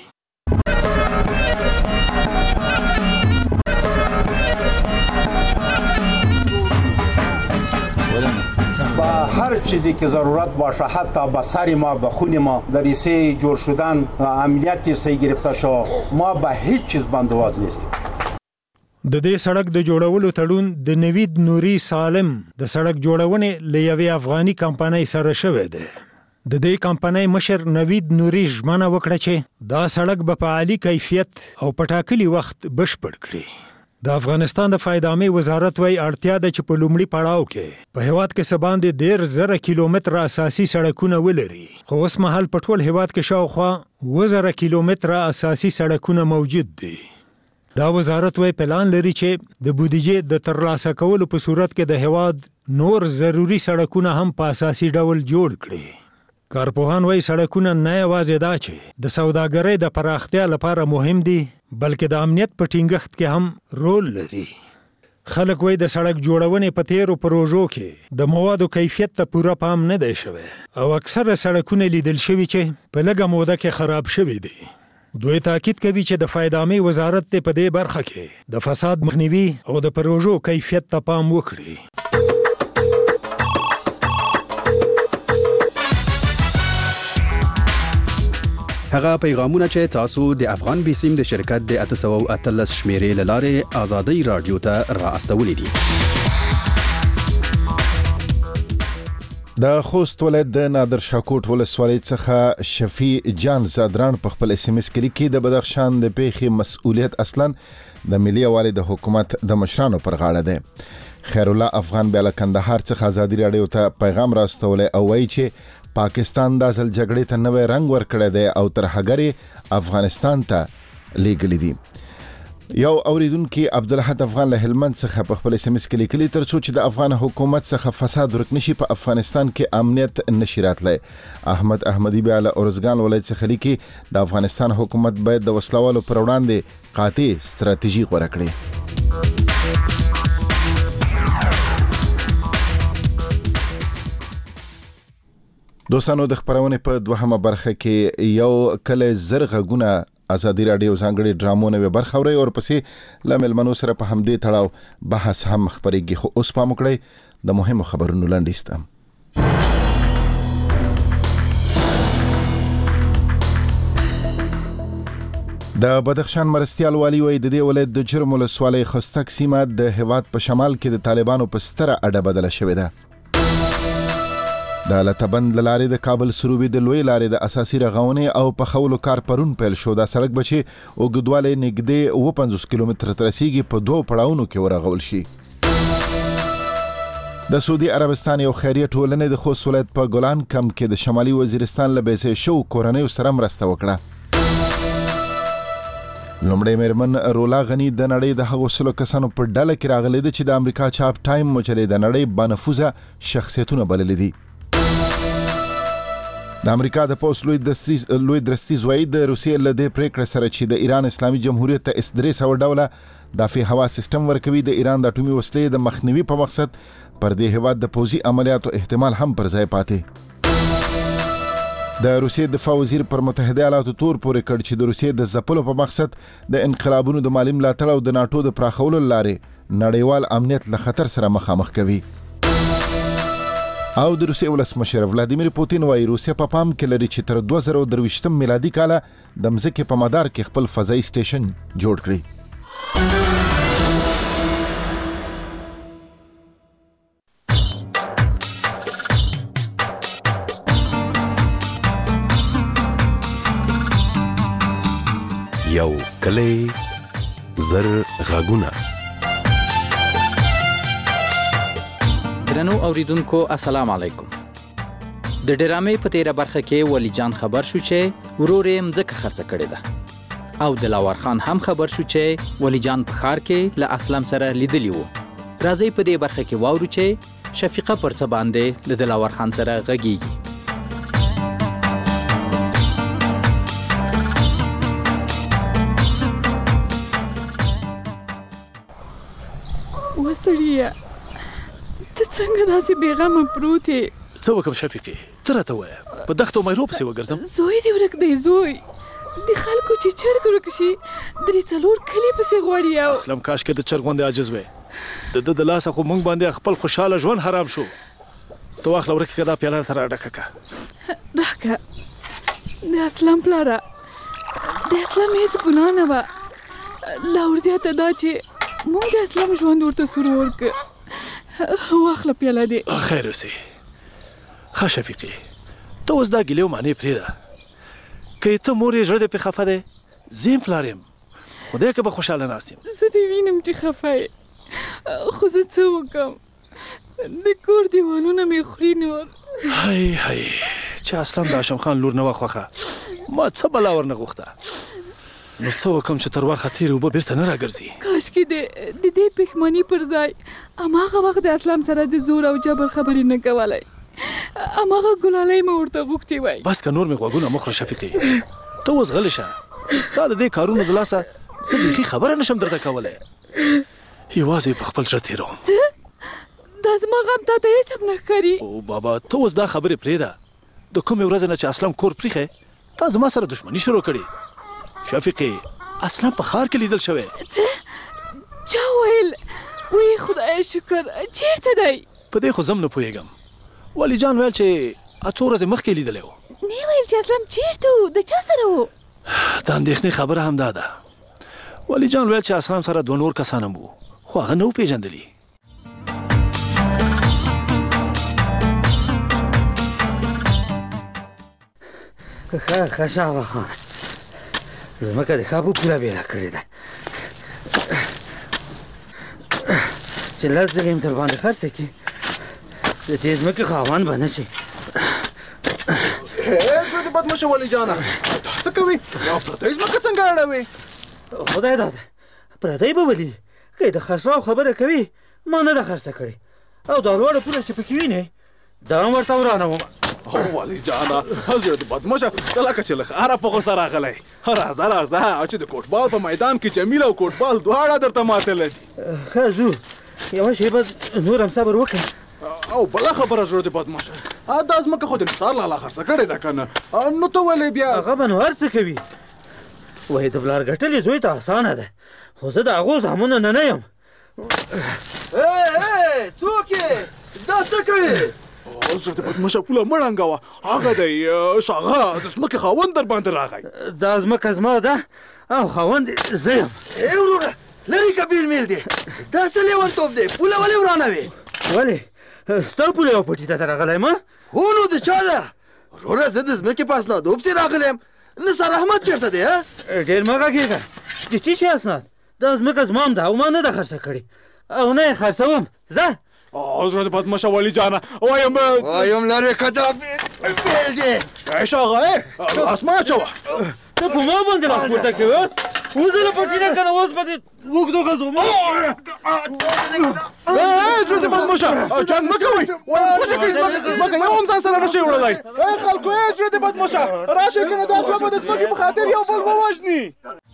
با هر چیزی که ضرورت باشه حتی به سر ما به خون ما در ایسه جور شدن امنیت سه گرفته شو ما به هیچ چیز بندواز نیستیم. د دې سړک د جوړولو تړون د نوید نوري سالم د سړک جوړونې له یوې افغاني کمپنۍ سره شوی دی. د دې کمپنۍ مشر نوید نوري ژمنه وکړه چې دا سړک به په عالي کیفیت او په ټاکلي وخت بشپړ کړي. د افغانستان د فایدامې وزارت وايي اړتیا ده چې په لومړي پړاو کې په هیواد کې څه باندې ډېر زره کیلومتره اساسي سړکونه ولري خو اوس مهال په ټول هیواد کې شاوخوا اووه زره کیلومتره اساسي سړکونه موجود دي. دا وزارت وايي پلان لري چې د بودیجې د ترلاسه کولو په صورت کې د هیواد نور ضروري سړکونه هم په اساسي ډول جوړ کړي. کارپوهان وايي سړکونه نه یوازې دا چې د سوداګرۍ د پراختیا لپاره مهم دي بلکې د امنیت په ټینګښت کې هم رول لري. خلک وايي د سړک جوړونې په تیرو پروژو کې د موادو کیفیت ته پوره پام نه دی شوی او اکثره سړکونه لیدل شوي چې په لږه موده کې خراب شوي دي. دوی تاکید کوي چې د فایدامې وزارت په دې برخه کې د فساد مخنیوي او د پروژو کیفیت ته پام وکړي. هغه پیغامونه چې تاسو د افغان بیسیم د شرکت د اته سوه او اتلس شمیرې له لارې آزادۍ رادیو ته را استولي دي. د خوست ولایت د نادر شاه کوټ ولسوالۍ څخه شفیع جان زادران په خپل اس ام اس کې لیکي د بدخشان د پیښې مسؤلیت اصلا د ملي یووالي د حکومت د مشرانو پر غاړه ده. خیر الله افغان بیا له کندهار څخه ازادي راډیو ته پیغام راستولی او وایي چې پاکستان د ځل جګړې ته نوې رنګ ورکړی دی او تر هغه افغانستان ته لیږلی دي. یو اوریدونکي عبدالحد افغان له هلمند څخه په خپل سیمس کې لیکلي تر څو چې د افغان حکومت څخه فساد ورک نشي په افغانستان کې امنیت نشي راتلی. احمد احمدي بیا له اورزګان ولایت څخه لیکي د افغانستان حکومت باید د وسلوالو پر وړاندې قاطع ستراتیژي غوره کړي. دوستانو د خبرونه په دوهمه برخه کې یو کله زرغونه ازادي راډیو ځانګړي ډرامونه به برخه اوري او پسې لمل منو سره په همدې تړاو بحث هم خبرېږي. خو اوس پام وکړئ د مهمو خبرونو لاندې د بدخشان مرستیال والی وای د دې ولایت د جرم ولسوالۍ خستک سیمه د هیواد په شمال کې د طالبانو په ستره اډه بدله شوې ده. د لتبند لارې د کابل سروبي د لوی لارې د اساسي رغونې او په خولو کار پرون پیل شو. دا سړک بچي اوږدوالی نږدې اوه پنځوس کیلومتره تر رسیږي په دوه پړاوونو کې ورغول شي. د سعودي عربستان یو خیریه ټولنې د خوست ولایت په ګلان کم کې د شمالي وزیرستان له بیسې شو کورنیو سره مرسته وکړه. لومړی میرمن رولا غنی د نړۍ د هغو سلو کسانو په ډله کې راغلې ده چې د امریکا چاپ ټایم مجلې د نړۍ بانفوذه شخصیتونه بللې دي. د امریکا د پوس لوی دستری لوی درستی زوی د روسیې له دې پریکړې سره چې د ایران اسلامي جمهوریت ته اس درې سوه ډوله دافع هوا سیستم ورکوي د ایران د اټومي وسلې د مخنیوي په مقصد پر دې هیواد د پوځي عملیاتو احتمال هم پر ځای پاتې. د روسیې دفاع وزیر پر متحده ایالاتو تور پورې کړ چې د روسیې د ځپلو په مقصد د انقلابونو د مالي ملاتړ او د ناټو د پراخولو لارې نړیوال امنیت له خطر سره مخامخ کوي. او د روسیې ولسمشر ولادیمیر پوتین وايي روسیه په پام کې لري چې تر دوه زره درویشتم میلادي کاله د مځکې په مدار کې خپل فضایي سټیشن جوړ کړي. یو کلی زر غاګونه. درنو اوریدونکو السلام علیکم. د ډرامې په تیره برخه کې ولی جان خبر شو چې ورور یې مځکه خرڅه کړې ده او دلاور خان هم خبر شو چې ولی جان په ښار کې له اسلم سره لیدلی وو. راځي په دې برخه کې واورو چې شفیقه پر څه باندې د دلاور خان سره غږیږي. وسړیه ته څنګه داسې بیغمه پروت یې؟ څه وکړم شفیقې؟ ته راته ووایه په دښتو میرو پسې وګرځم؟ زوی دې ورک دی زوی د خلکو چې چرګ ورک شي درې څلور کلي پسې غواړي. او اسلم کاشکې د چرګ غوندې عاجز وې. د ده د لاسه خو موږ باندې خپل خوشحاله ژوند حرام شو. ته واخله ورکې که دا پیاله ته راډکه که راکه. د اسلم پلاره د اسلم هېڅ ګناه نه وه. لا ورزیاته دا چې موږ د اسلم ژوند ورته سور ورکه. واخله پیاله دې. خیر اوسې. ښه شفیقې ته اوس دا ګیلې و معنې پرېږده. که ته مور یې زړه دې پرې خفه دی زه یم پلار یم خدای که به خوشحاله ناست یم. زه دې وینم چې خفه یې خو زه څه وکړم د کور دیوالونه مې خوري نور. هی هی چې اسلم د هاشم خان لور نه وه خوښه ما څه بلا ورنه غوښته. نو څه وکړم چې تر ورخه تېرې اوبه بېرته نه راګرځي. کاشکې د د دې پښیماني پر ځای هماغه وخت د اسلام سره د زور او جبر خبرې نه کولی. هماغه ګلالۍ مې ورته غوښتې وای. بس که نور مې غوږونه مه خوره شفیقې. ته اوس غلې شه. ستا د دې کارونو د لاسه زه بیخي خبره نشم درته کولی. یوازې په خپل زړه تېروم. څه دا زما غم تا ته هېڅ هم نه ښکاري؟ او بابا ته اوس دا خبرې پرېږده. د کومې ورځې نه چې اسلم کور پریښی تا زما سره دښمني شروع کړې. شفیقې اسلم په ښار کې لیدل شوی. څه چا ویل؟ وی خدای شکر چیرته دی؟ په دې خو زم نه پوهېږم. ولی جان ویل چې څو ورځې مخکې لیدلی و. نه ویل چې اسلم چیرته و د چا سره و؟ د اندېښنې خبره هم دا ده. ولی جان ویل چې اسلم سره دوه نور کسان هم وو خو هغه نه و پېژندلي. ښه ښه شاه خان ځمکه د ښه په پوره بېله کړې ده. چې لس ځلې یې در باندې خرڅه کړي د دې ځمکې خاوند به نه شي. زړه دې بد مشه ولي جانه، دا څه کوي؟ یو پردۍ ځمکه څنګه اړوي؟ خدای داده پردۍ به ولي، که یې د خرڅلاو خبره کوي ما نه ده خرڅه کړې، او دا لوړه پوله چې پکې وینې دا هم ورته ورانوم. او ولي جانه زړه دې بد مشه، ته لکه چې له ښاره په غوسه راغلی. راځه راځه چې د کوټبال په میدان کې جمیله او کوټبال دواړه درته ماتله دي. ښه ځو، یوه شېبه نور هم صبر وکړه. او بله خبره زړه دې بد مشه، دا ځمکه خو د نثار لالا خرڅه کړې ده که نه، نو ته ولې بیا هغه به نو هر څه کوي. وایي د پلار ګټلې زوی ته اسانه ده، خو زه د هغو زامنو نه نه یم. څوک یې؟ دا څه کوي؟ زړه دې بد مشه پوله مه ړنګوه، هغه دی شاغه د ځمکې خاوند در باندې راغی. دا ځمکه زما ده او خاوند زه یم. ای وروره لرې که بیل میل دی، دا څه لیونتوب دی؟ پوله ولې ورانوې؟ ولې ستا پوله یو پټي ته راغلی یم؟ هو نو د چا ده؟ وروره زه د ځمکې په اسنادو پسې راغلی یم. نثار احمد چېرته دی؟ ډېر مه غږېږه، د چی شي اسناد؟ دا ځمکه زما هم ده او ما نه ده خرڅه کړې او نه یې خرڅوم. ځه زړه دې بد مشه ولي جانه، وایم وایم لرې که دا بیل دی. ای شاغه لاس مه اچوه، ته په ما باندې لاس پورته کوې؟ اوس زه له پټي نه که نه اوس به دې اوږدو غځوم. زړه دې بد مشه جنګ مه کوئ، کوچې کوئ ځمکه یو هم ځان سره نه شي وړلی. ای خلکو ای زړه دې بد مشه راشئ که نه دا دوه به د ځمکې په خاطر یو بل ووژني.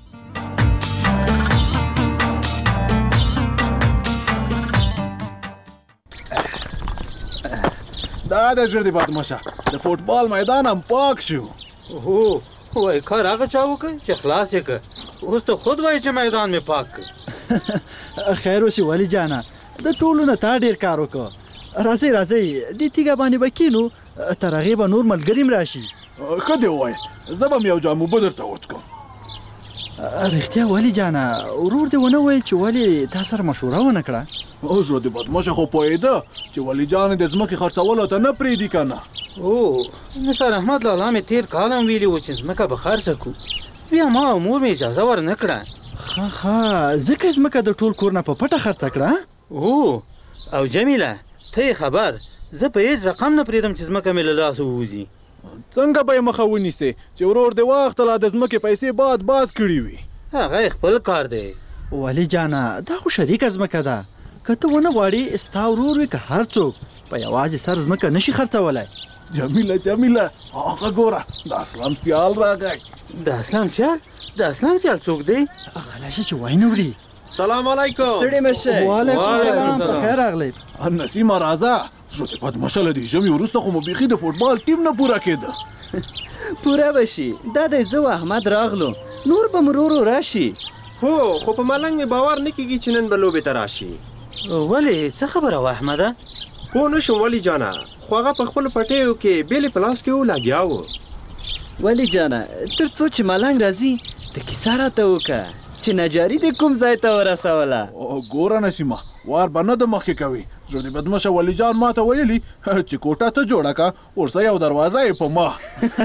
دا د زړه دې بد مشه د فوټبال میدان هم پاک شو. هو وایي کار هغه چا وکړ چې خلاص یې کړ، اوس ته خود وایي چې میدان مې پاک کړ. خیر اوسې ولي جانه، د ټولو نه تا ډېر کار وکړ. راځئ راځئ دې تیږه باندې به کینو، تر هغې به نور ملګري هم راشي. ښه دې ووایې، زه به م یو جام اوبه درته وڅښم. رښتیا ولي جانه ورور دې ونه ویل چې ولې تا سره مشوره ونه کړه؟ او زړه دې بد مشه خو پوهېده چې ولي جان د ځمکې خرڅولو ته نه پرېږدي که نه. او نثار احمد لالا مې تېر کال هم ویلي و چې ځمکه به خرڅه کړو، بیا ما او مور مې اجازه ور نه کړه. ښه ښه ځکه ځمکه د ټول کور نه په پټه خرڅه کړه؟ هو او جمیله ته یې خبر، زه په هېڅ رقم نه پرېږدم چې ځمکه مې له لاسه ووځي. څنګه به یې مخه ونیسې چې ورور دې وخته لا د ځمکې پیسې باد باد کړي وي؟ هغه یې خپل کار دی. ولي جانه دا خو شریکه ځمکه ده، که ته ونه غواړې ستا ورور وي که هر څوک په یوازې سر ځمکه نشي خرڅولی. جمیله جمیله هغه ګوره د اسلام سیال راغی. د اسلام سیال؟ د اسلام سیال څوک دی؟ غلی شه چې وای نه وړي. سلام علیکم. ستړي مه شئ. وعلیکم سلام، په خیر راغلی. نسیمه راځه، زړه دې بد مشه له دې ژمي وروسته خو مو بیخي د فوټبال ټیم نه پوره کېده. پوره به شي، دا دی زه و احمد راغلو، نور به مرورو راشي. هو خو په ملنګ مې باور نه کېږي چې نن به لوبې ته راشي. ولې څه خبره وه احمده؟ پوه نه شوم ولي جانه، خو هغه په خپلو پټیو کې بیلې په لاس کې و لګیا و. ولي جانه تر څو چې ملنګ راځي د کیسه راته وکړه چې نجاري دې کوم ځای ته ورسوله. ګوره نسیمه وار به نه د مخکې کوي. زړه دې بد مشه ولي جان ما ته ویلي چې کوټه ته جوړه کړه، ورسه یو دروازه یې په ما.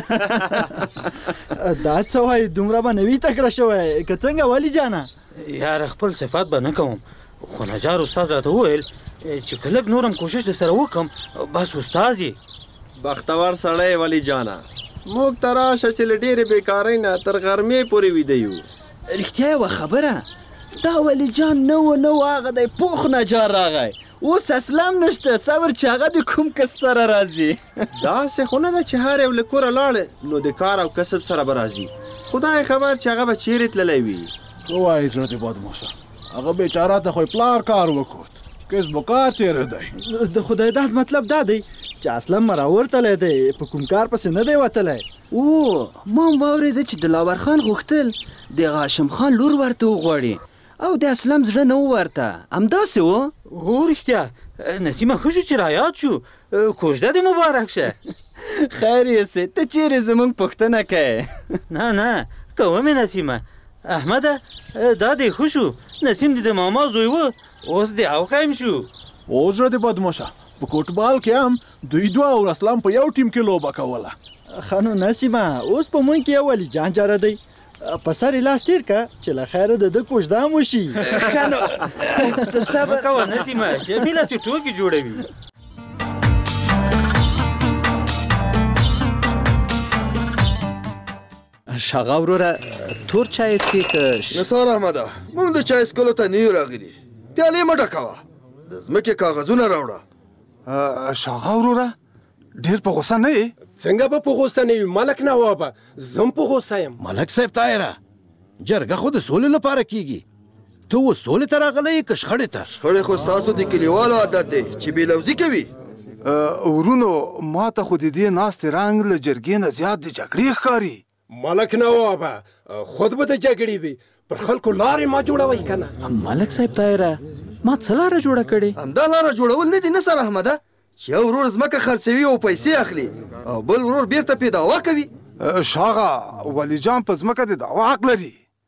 دا څه وایي دومره به نوي تکړه شوی که څنګه ولي جانه؟ یاره خپل صفات به نه کوم، خو نجار استاد راته وویل چې که لږ نور هم کوشش در سره وکړم بس استاد یې. بختور سړی ولي جانه، موږ ته راشه چې له ډېرې بېکارۍ نه تر غرمې پورې ویده یو. رښتیا یوه خبره، دا ولي جان نه و نه و هغه دی پوخ نجار راغی، اوس اسلام نشته صبر چې هغه د کوم کسب سره راځي. داسې خو نه ده چې هر یو له کوره لاړې نو د کار او کسب سره به راځي. خدای خبر چې هغه به چیرې تللی وي. وایي زړه دې بد مشه، هغه بیچاره ته خو یې پلار کار وکړ، کسب و کار چیرې دی؟ د خدای داد مطلب دا دی چې اسلم مراورتلی دی، په کوم کار پسې نه دی وتلی. او ما هم واورېده چې دلاور خان غوښتل د هاشم خان لور ورته وغواړي او د اسلم زړه نه و ورته، همداسې و؟ هو رښتیا نسیمه ښه شو چې رایاد شو، کوژده دې مبارک شه. خیر یوسې ته چیرې زموږ پوښتنه کوې؟ نه نه کوم یې نسیمه. احمده دا دې ښه شو، نسیم دې د ماما زوی و، اوس دې اوښیم شو. اوس زړه دې بد مشه، په کوټبال کې هم دوی دوه او اسلام په یو ټیم کې لوبه کوله. ښه نو نسیمه اوس په موږ کې یو ولي جان جاره دی، په سر یې لاس تیر که چې له خیره د ده کوژدام وشي. ښه نو ته صبر کوه نسیمه، شرمیله چې ټوکې جوړوي. شاغا وروره تور چای څښې که نثار احمده، موږ د چای څښلو ته نه یو راغلي. پیالې مه ډکوه، د ځمکې کاغذونه راوړه. شاغا وروره ډېر په غوسه نه یې؟ څنګه به په غوسه نه وي ملک نوابه، زه هم په غوسه یم. ملک صاحب طاهره، جرګه خو د سولې لپاره کیږي، ته اوس سولې ته راغلی یې که شخړې ته؟ شخړې خو ستاسو د کلیوالو عادت دی چې بې لوظي کوي. ورونو ما ته خو د دې ناستې رنګ له جرګې نه زیات د جګړې ښکاري. ملک نوابه خود به د جګړې وي، پر خلکو لارې ما جوړوئ که نه؟ ملک صاحب طاهره ما څه لاره جوړه کړې؟ همدا لاره جوړول نه دي نثار احمده چې یو ورور ځمکه خرڅوي او پیسې اخلي او بل ورور بیرته پې دعوا کوي. شاغه ولی جان په ځمکه د دعوا حق لري،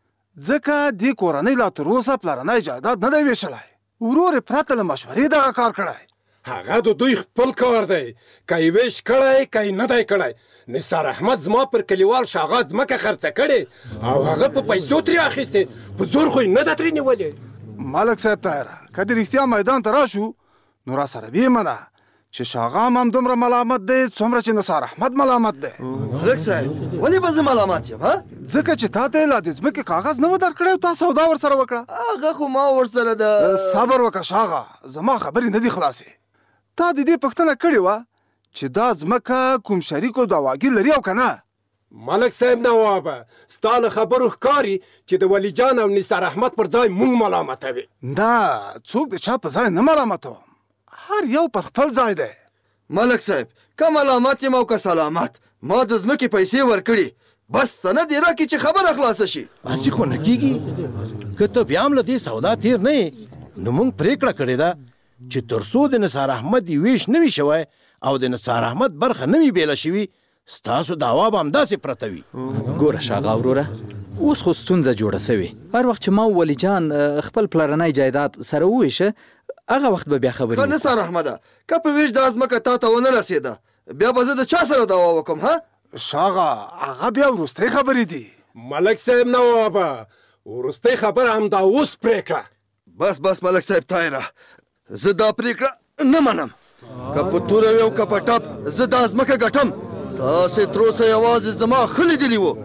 ځکه دې کورنۍ لا تر اوسه پلرنی جایداد نه دی ویشلی. ورور یې پرته له مشورې دغه کار کړی. هغه د دوی خپل کار دی، که یې ویش کړی که یې نه دی کړی. نثار احمد زما پر کلیوال شاغا ځمکه خرڅه کړې او هغه په پیسو ترې اخیستې، په زور خو یې نه ده ترې نیولې. ملک صاحب طاهره که د رښتیا میدان ته راشو نو را سره ویې منه چې شاغا هم همدومره ملامت دی څومره چې نثار احمد ملامت دی. ملک صاحب ولې به زه ملامت یم؟ ځکه چې تا ته یې لا د ځمکې کاغذ نه و درکړی او تا سودا ورسره وکړه. هغه خو ما ورسره د صبر وکړه شاغه، زما خبرې نه دي خلاصې. تا د دې پوښتنه کړې وه چې دا ځمکه کوم شریکو دعواګي لري او که نه؟ ملک صاحب نوابه ستا له خبرو ښکاري چې د ولی جان او نثار احمد پر ځای مونږ ملامتوي. نه څوک د چا په ځای نه ملامتوم، هر یو پر خپل ځای دی. ملک صاحب که ملامت یم او که سلامت، ما د ځمکې پیسې ورکړي، بس سند یې راکړي چې خبره خلاصه شي. هسې خو نه کېږي، که ته بیا هم له دې سودا تیر نه یې نو موږ پرېکړه کړې ده چې تر څو د نثار احمد ویش نه وي شوی او د نثار احمد برخه نه وي بیله شوي، ستاسو دعوا به همداسې پرته وي. ګوره شاغا وروره اوس خو ستونزه جوړه سوې، هر وخت چې ما ولی جان خپل پلرنی جایداد سره وویشه هغه وخت به بیا خبرې ښه نثار احمده، که په ویش دا ځمکه تا ته ونه رسېده بیا به زه د چا سره دعوا وکړم؟ ها شاغه هغه بیا وروستۍ خبرې دي. ملک صاحب نوابه وروستۍ خبره همدا اوس پرېکړه. بس بس ملک صاحب طاهره، زه دا پرېکړه نه منم. که په توره وي او که په ټپ زه دا ځمکه ګټم. تاسې تر اوسه یوازې زما ښه لیدلي وو.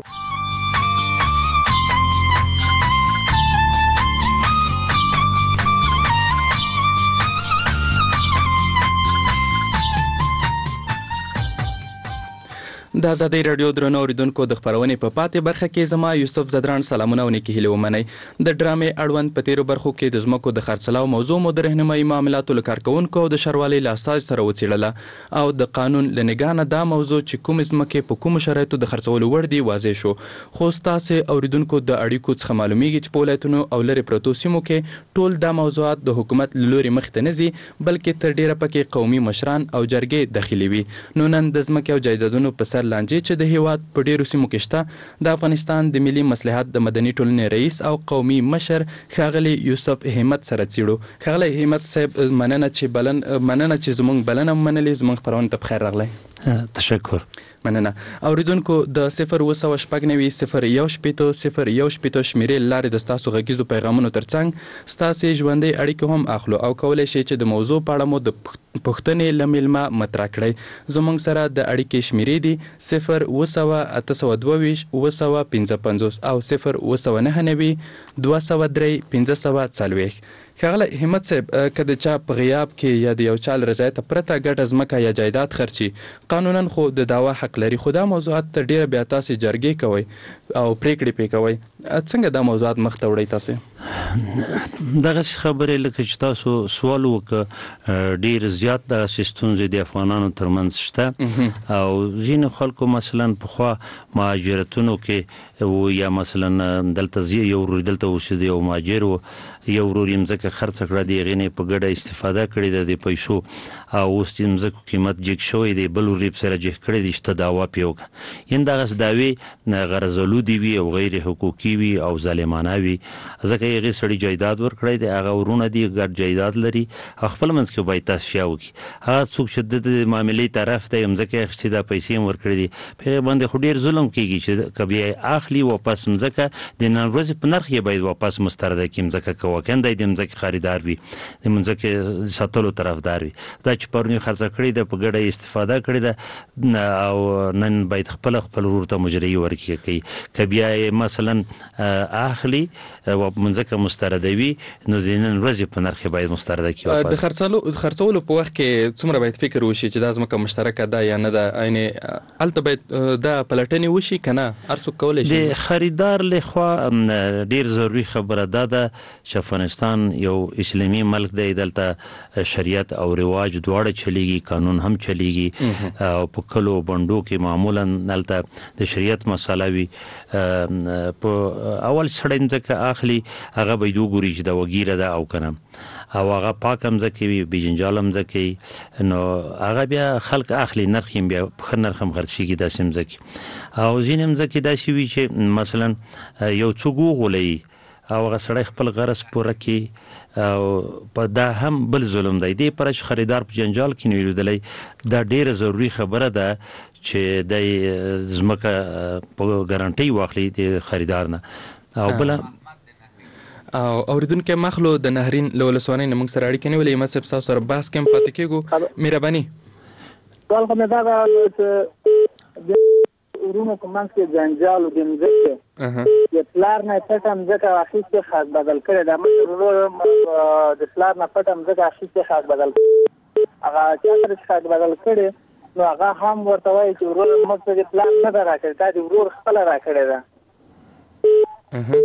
د ازادۍ راډیو درنو اوریدونکو د خپرونې په پاتې برخه کې زما یوسف زدران سلامونه او نیکې هیلې ومنئ. د ډرامې اړوند په تیرو برخو کې د ځمکو د خرڅلاو موضوع مو د رهنمایي معاملاتو له کارکوونکو او د ښاروالۍ له استازي سره وڅېړله او د قانون له نګاه نه دا موضوع چې کومې ځمکې په کومو شرایطو د خرڅولو وړ دي واضح شو. خو ستاسې اوریدونکو د اړیکو څخه معلومیږي چې په ولایتونو او لرې پرتو سیمو کې ټول دا موضوعات د حکومت له لوري مخې ته نه ځي، بلکې تر ډیره پکې قومي مشران او جرګې دخیلې وي. نو نن د ځمکې او جایدادونو په سر لانجې چې د هیواد په ډیرو سیمو کې شته، د افغانستان د ملي مصلحت د مدني ټولنې رئیس او قومي مشر ښاغلی یوسف همت سره څیړو. ښاغلی همت صاحب مننه چې بلن مننه چې زموږ بلنه منلې، زموږ خپرونې ته بخیر راغلی. تشکر. مننه. اوریدونکو د صفر اوه سوه شپږ نوي صفر یو شپېته صفر یو شپېته شمېرې له لارې د ستاسو غږیزو پیغامونو ترڅنګ ستاسې ژوندۍ اړیکې هم اخلو او کولی شئ چې د موضوع په اړه مو د پوښتنې له میلمه مطرح کړئ. زموږ سره د اړیکې شمېرې دي صفر اوه سوه اته سوه دوه ویشت اوه سوه پنځه پنځوس او صفر اوه سوه نهه نوي دوه سوه درې پنځه سوه څلوېښت. ښاغلی همت صاحب، که د چا په غیاب کې یا د یو چا له رضایته پرته ګټه ځمکه یا جایداد خرڅي، قانونا خو د دعوا حق لري، خو دا موضوعات تر ډیره بیا تاسې جرګې کوئ او پریکړې پې کوئ. څنګه دا موضوعات مخ ته وړئ تاسې؟ دغسې خبرې لکه چې تاسو سوال وکړه، ډېر زیات دغسې ستونزې د افغانانو ترمنځ شته او ځینې خلکو مثلا پخوا مهاجرتونو کې و یا مثلا دلته یو ورور دلته اوسېده یو مهاجر و، یو ورور یې مځکه خرڅه کړه، د هغې نه یې په ګډه استفاده کړې ده د پیسو او اوس د مځکو قیمت جګ شوی دی، بل ورور یې سره جګ کړی دی چې ته دعوا پرې وکړه. یعنې دغسې دعوې غرض آلودې وي او غیر حقوقي وي او ظالمانه وي، ځکه هغې سړي جایداد ورکړی دی هغه ورونه دي ګډ جایداد لري خپل منځ کې باید تصفیه وکړي هغه څوک چې د معاملې طرف ته مځکه اخیستې دا پیسې ورکړي دي په باندې خو ډیر ظلم کیږي چې کبي اخلي واپس مځکه د نن ورځې په نرخ یې باید واپس مسترده کړي مځکه کوکنده د مځکه خریدار وي د مځکه ساتلو طرفدار وي دا چې پرونی خرڅ کړی د په ګډه استفاده کړی ده او نن باید خپل خپل ورته مجري ورکړي کوي کبي مثلا اخلي او مځکه مسترده وي نو د نن ورځې په نرخ باید مسترده کړي واپس د خرڅولو خرڅولو په وخت کې څومره باید فکر وشي چې دا زموږه مشترکه ده یا نه ده یعنی الته باید دا پلټنې وشي کنه ارڅو کولای شي د خریدار لخوا ډیر ضروری خبره ده چې افغانستان یو اسلامي ملک دی دلته شریعت او رواج دواړه چلیږي قانون هم چلیږي او په کلو بندو کې معمولا دلته د شریعت مسله وي په اول سړی ځکه اخلي هغه به دوه ګوري چې دا وګیره ده او کنه او هغه پاکم ځکه وي بجنجالم ځکه نو هغه بیا خلک اخلي نرخ بیا په نرخ هم خرڅيږي د سیم ځکه او ځینم ځکه دا شي وي چې مثلا یو څوګو غولې او هغه سړی خپل غرض پوره کړي او په دا هم بل ظلم دی دی پر خریدار په جنجال کې نیولې دا ډیره ضروری خبره ده چې د زمکه په ګارانټي واخلي د خریدار نه او بل او اوریدونکو مخلو د نهرین لولسوانې نمنګ سره اړیکې نیولې ما صاحب سره باس کم پاتې کېګو مهرباني سوال کوم دا چې ورونو کومانس کې جنجال د مځکه اها د پلار نه پټم ځکه اخیسته خاص بدل کړي دا مې د پلار نه پټم ځکه اخیسته خاص بدل هغه چې خاص بدل کړي نو هغه هم ورته وایي چې ورور مخ د پلان نه راکړي دا د ورور خپل راکړي دا اها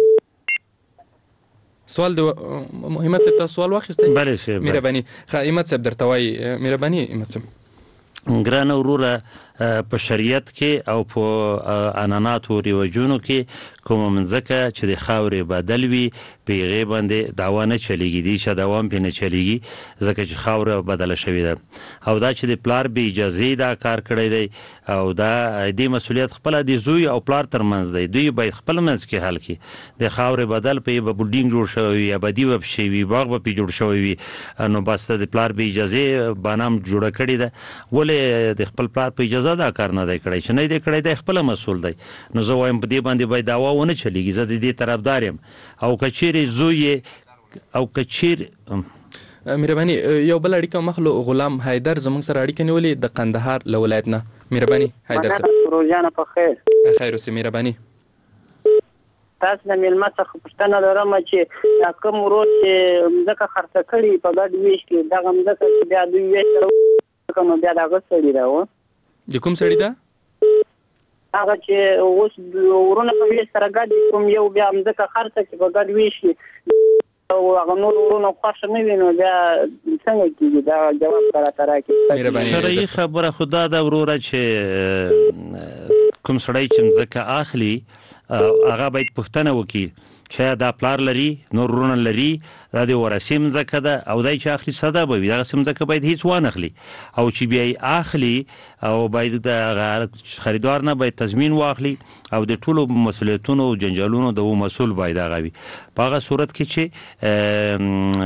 سوال د همت صاحب تاسو سوال واخیستئ بله شه مهرباني همت صاحب درته وایي مهرباني همت صاحب ګران وروره په شریعت کې او په عنعنات او رواجونو کې کوم منځکه چې د خاورې بدل وي په غي باندې داوا نه چلیږي دي چې دوام په نه چلیږي ځکه چې خاوره بدل شوې ده او دا چې د پلار به اجازه دا کار کړی دی او دا د مسولیت خپل د زوی او پلار ترمنځ دی دوی باید خپل منځ کې حل کړي د خاورې بدل په بلډینګ جوړ شوی یا بدی وب شوی باغ به جوړ شوی وي نو بس د پلار به اجازه بانام جوړ کړی ده ولې د خپل پلار په اجازه دا کار نه دی کړی چې نه دی کړی د خپل مسول دی نو زه وایم په دې باندې باید داوا ونه چلیږي زه د دې طرفدار یم او کچيري زوی او کچیر مهرباني یو بل اړیکه مخلو غلام حیدر زموږ سره اړیکه نیولې د قندهار له ولایت نه مهرباني حیدر صاحب روزانه په خیر خیر اوسې مهرباني تاسو د ملما څخه پوښتنه لرم چې کوم ورور چې مځکه خرڅ کړي په ګډ ویش کې دغه مځکه بیا دوی ویش کوم بیا دغه سړي راو د کوم سړي ده هغه چې اوس ورونه په ویش سره ګډ کوم یو بیا مځکه خرڅ کړي په ګډ ویش کې او هغه نور ورونه خوښ نه ویني بیا څنګه کیږي دا جواب راته راکړي شرعي خبره خدا دا وروره چې کوم سړی چې مځکه اخلي هغه باید پوښتنه وکړي چې دا پلار لري نور ورونه لري دا د ورثي مځکه ده او دای چې اخلي صدا به وي دغه مځکه باید هیڅ وانه اخلي او چې بیا اخلي او باید د خریدار نه باید تضمین واخلي او د ټولو مسولیتونو او جنجالونو د مسول باید هغه وي په هغه صورت کې چې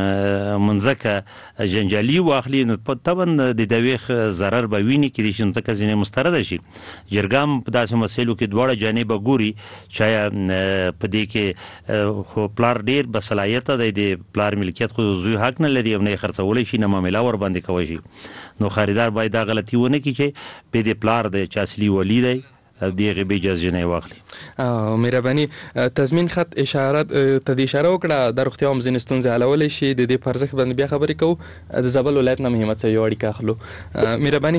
مځکه جنجالي واخلي نو طبعا د دوی ضرر به ویني کې د مځکه ځینې مسترده شي جرګام په داسې مسایلو کې دواړه جانب ګوري چې په دې کې خو پلار ډیر بصلاحیت دی د پلار ملکیت خو زوی حق نه لري او نه خرڅولای شي نه معاملې ور باندې کوي شي نو خریدار باید دا غلطي ونه کړي چې په دې پلار د چاسلی ولی دی دیغه به اجازه نه واخلي او مهرباني تضمین خط اشاره ته د اشاره وکړه د روغتیا مزینستون زالول شي د دې پرځخ باندې بیا خبرې کوو د زابل ولایت نه مهمت سره یو اړیکه اخلو مهرباني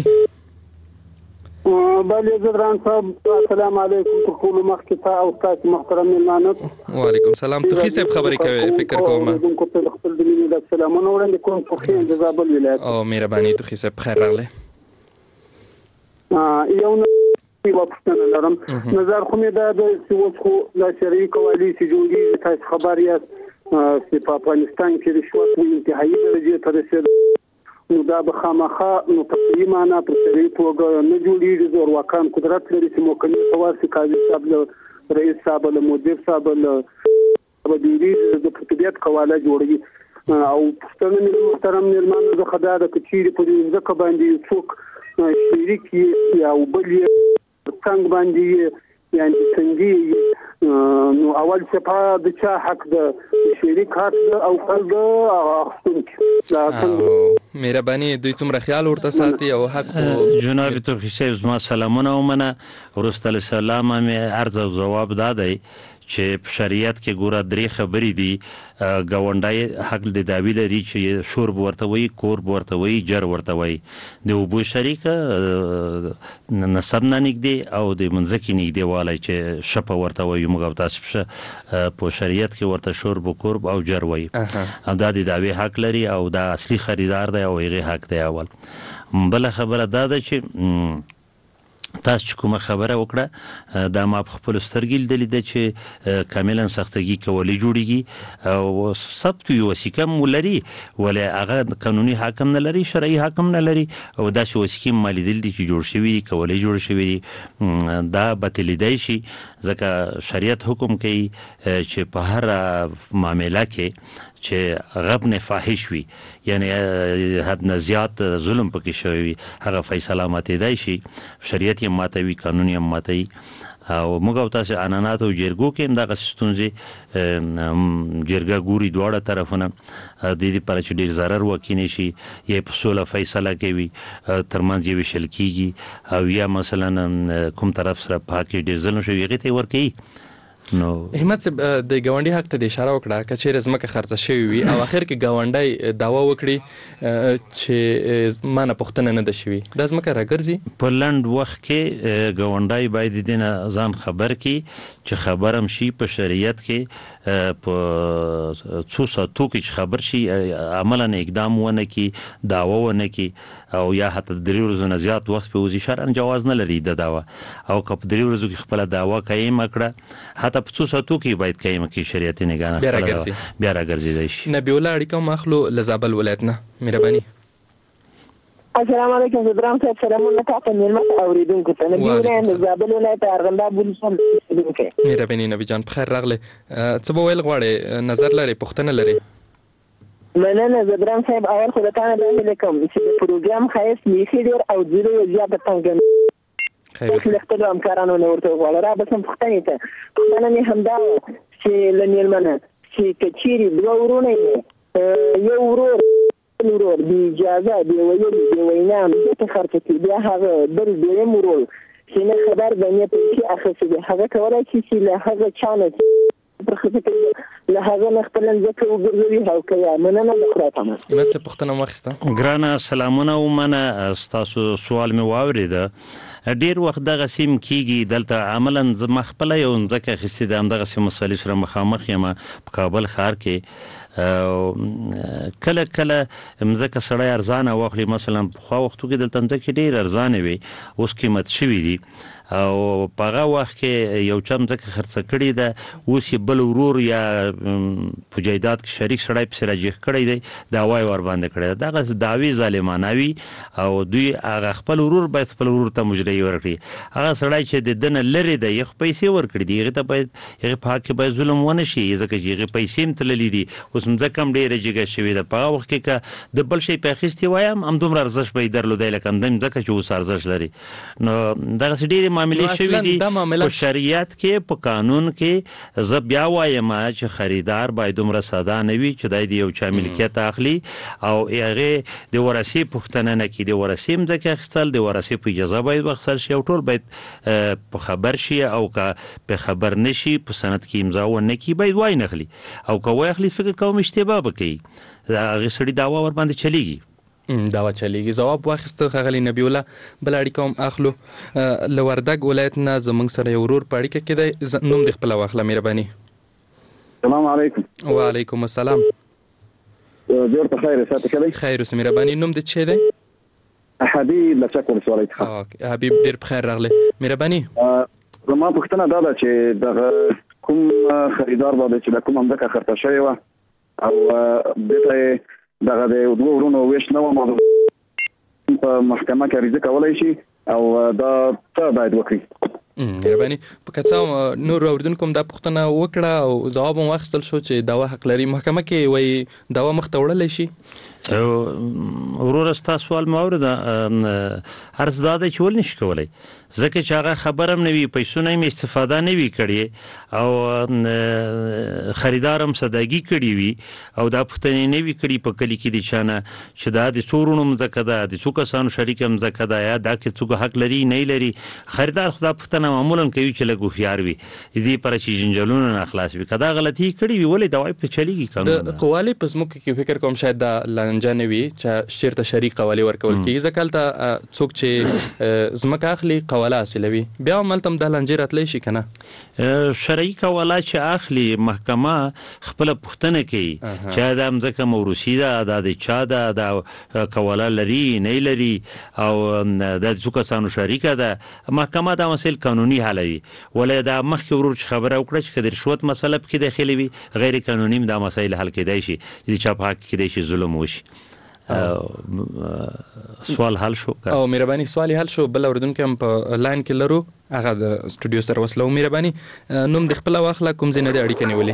بله زدران صاحب السلام علیکم ټول مخکې ته او تاسو محترم مېلمانه وعلیکم سلام توخی صاحب خبرې کوي فکر کوم کوم په خپل د مینې د سلامونه وړاندې کوم په د زابل ولایت او مهرباني توخی صاحب خیر راغله یو یو پښتنه لرم نظر خو مې دا د سوڅ خو د شرعي کواليسي جوړیږي تاسو خبر یاست چې په افغانستان کې رشوت په انتهایی درجه ته رسیدلی نو دا به خامخا نو په ایمانه په شرعي توګه نه جوړیږي زور واکان قدرت لري چې موکل تواسي قاضي صاحب له رئیس صاحب له مدیر صاحب له به ډېرې د طبیعت قواله جوړوي او پښتانه مې محترم مېلمانو څخه دا ده که چیرې په دې ځمکه باندې څوک شریک وي یا بل یې څنګ باندې یعنې څنګه نو اول څپه د چا حق ده شریک حق ده او بل د اخیستونکي مهرباني دوی څومره خیال ورته ساتي او حق جناب توخی صاحب زما سلامونه ومنه وروسته له سلامه مې عرض او ځواب دا دی چې په شریعت کې ګوره درې خبرې دي ګاونډی حق د داوی لري چې شرب ورته وي کورب ورته وي جر ورته وي د اوبو شریکه نسب نه نږدې او د منځکې نږدې والی چې شپه ورته وي موږ او تاسو په شریعت کې ورته شرب کورب او جر وي دا د داوی حق لري او دا اصلي خریدار دی او هغې حق دی اول بله خبره دا ده چې تاسو چې کومه خبره وکړه دا ما په خپل سترګې لیدلې ده چې کاملا سختګي کولی جوړیږي او ثبت یو وثیقه مو لري ولې هغه قانوني حاکم نه لري شرعي حاکم نه لري او داسې وثیقې ما لیدلې دي چې جوړ شوي دي کولی جوړ شوي دي دا باطلیدای شي ځکه شریعت حکم کوي چې په هر معامله کې چې غبن فاحش وي یعنی حد نه زیات ظلم پکې شوی وي هغه فیصله ماتېدای شي شریعت یې ماتوي قانون یې ماتوي او موږ او تاسو انانات او جرګو کې هم دغه ستونزې جرګه ګوري دواړه طرفونه د دې لپاره چې ډېر ضرر وکړي شي یا په سوله فیصله کوي ترمنځ یې ویشل کیږي او یا مثلا کوم طرف سره پاکي ډېر ظلم شوی هغې ته یې ورکوي نو همت صاحب د ګاونډي حق ته د اشاره وکړه که چیرې ځمکه خرڅه شوې وي او اخر کې ګاونډی دعوا وکړي چې ما نه پوښتنه نه ده شوې دا ځمکه راګرځي په لنډ وخت کې ګاونډی باید د دې نه ځان خبر کړي چې خبر هم شي په شریعت کې په څو ساعتو کې چې خبر شي عملا اقدام ونه کړي دعوا ونه کړي او یا حتی درې ورځو نه زیات وخت په وزي شرعاً جواز نه لري د دعوا او که په درې ورځو کې خپله دعوا قایم کړه حتی په څو ساعتو کې باید قایم کړي شریعتي نګاه بیا راګرځېدای شي نبی الله اړیکه هم اخلو له زابل ولایت نه مهرباني السلام علیکم زبران صاحب سلامونه تاسو مېلمه اوریدونکو ته نبی الله زابل ولایت ارغنداب ولسوال اوسیدونکو مهرباني نبی جان بخیر راغله څه به ویل غواړې نظر لري پوښتنه لري مننه زبران صاحب اول خو د تا نه دا هیله کوم چې د پروګرام ښایست بیخي ډېر او زړه یې زیاته تنګ اوس له خپلو همکارانو نه ورته وغواړه را به سم پوښتنې ته پوښتنه مې همدا وه چې له مېلمنه چې که چیرې دوه ورونه یې یو ورور ورور بې اجازه بې ویلي بې وینا ځکه خرڅه کړي بیا هغه بل دویم ورور چې نه خبر د نه پیسې اخیستې دي هغه کولی شي چې له هغه چا نه له هغه نه خپله ځکه وګرځوي او که یا مننه د خدای په امان همت صاحب پوښتنه مو واخیسته ګرانه سلامونه ومنه ستاسو سوال مې واورېده ډېر وخت دغه سیم کیږي دلته عملا زما خپله یو ځکه اخیستې ده همدغسې مسلې سره مخامخ یم په کابل ښار کې کله کله مځکه سړی ارزانه واخلي مثلا پخوا وختو کې دلته مځکې ډېر ارزانه وي اوس قیمت شوي دي او په هغه وخت کې یو چا مځکه خرڅه کړې ده اوس یې بل ورور یا په جایداد کې شریک سړی پسې راجیح کړی دی دعوا یې ورباندې کړې ده دغسې دعوې ظالمانه وي او دوی هغه خپل ورور باید خپل ورور ته مجرۍ ورکړي هغه سړی چې د ده نه لرې دی یې خو پیسې ورکړي دي هغې ته باید هغې په حق کې باید ظلم ونه شي ځکه چې هغې پیسې هم تللي دي اوس مځکه هم ډېره جګه شوې ده په هغه وخت کې که د بل شی په اخیستې وای هم همدومره ارزښت به یې درلودی لکه همدا مځکه چې اوس ارزښت لري نو دغسې ډېرې معاملې شوي دي په شریعت کې په قانون کې زه بیا وایم چې خریدار باید دومره ساده نه وي چې دی د یو چا ملکیت اخلي او هغې د ورثې پوښتنه نه کړي د ورثې مځکه اخیستل د ورثې په اجازه باید واخیستل شي او ټول باید په خبر شي او که په خبر نه شي په سند کې امضا ونه کړي باید وای نه اخلي او که وای اخلي فکر کوم اشتباه به کوي د هغې سړي دعوا ورباندې چلیږي دعوا چلیږي ځواب واخیسته ښاغلي نبی الله بله اړیکه هم اخلو له وردګ ولایت نه زموږ سره یو ورور په اړیکه کې دی نوم دې خپله واخله مهرباني السلام علیکم وعلیکم السلام ډېر په خیر ساتې ښه دی خیر اوسه مهرباني نوم دې څه دی حبیب له چک ولسوالۍ څخه حبیب ډېر په خیر راغلی مهرباني زما پوښتنه دا ده چې دغه کوم خریدار به دی چې د کومه مځکه خرڅه شوې وه او دې ته دغه د دوه ورونو ویش نه وه په محکمه کې عریضه کولی شي او دا څه باید وکړي مهرباني په کڅا نور اوریدونکو دا پوښتنه وکړه او جواب هم واخیستل شو چې دوا حق لري محکمه کې وایي دوا مخ ته وړلی شي. وروره ستا سوال مې واورېده، عرض دا دی چې ولې نشي کولی ځکه چې هغه خبر هم نه وي، پیسونه هم استفاده نه وي کړې او خریدار هم سوداګي کړې وي او دا پوښتنې نه وي کړي په کلي کې د چا نه چې دا د څو وروڼو مځکه ده، د څو کسانو شریکه مځکه ده، یا دا کې څوک حق لري نه لري. خریدار خو دا پوښتنه معمولا کوي چې لږ هوښیار وي دې پاره چې جنجالونه نه خلاص وي. که دا غلطي کړې وي ولې دوا پرې چلیږي قانون د قوالې په ځمکو کې فکر کوم شاید دا لانجه نه وي چې چېرته شریک قوالې ورکول کېږي، ځکه هلته څوک چې ځمکه اخلي قواله حاصلوي بیا هم هلته هم دا لانجې راتلی شي که نه. شرعي قواله چې اخلي محکمه خپله پوښتنه کوي چې دا مځکه موروثي ده، دا د چا ده، دا قواله لري نه لري او دا د څو کسانو شریکه ده. محکمه دا مسایل قانوني حلوي، ولې دا مخکې ورور چې خبره وکړه چې که د رشوت مسله پکې داخلي وي غیر قانوني دا مسایل حل کېدای شي، د چا په حق کې کېدای شي ظلم وشي. سوال حل شو او مهرباني سوال حل شو. بل اوریدونکي هم په لاین کې لرو، هغه د سټوډیو سره وصلو. مهرباني نوم د خپل واخله، کوم ځای نه د اړیکه نیولې؟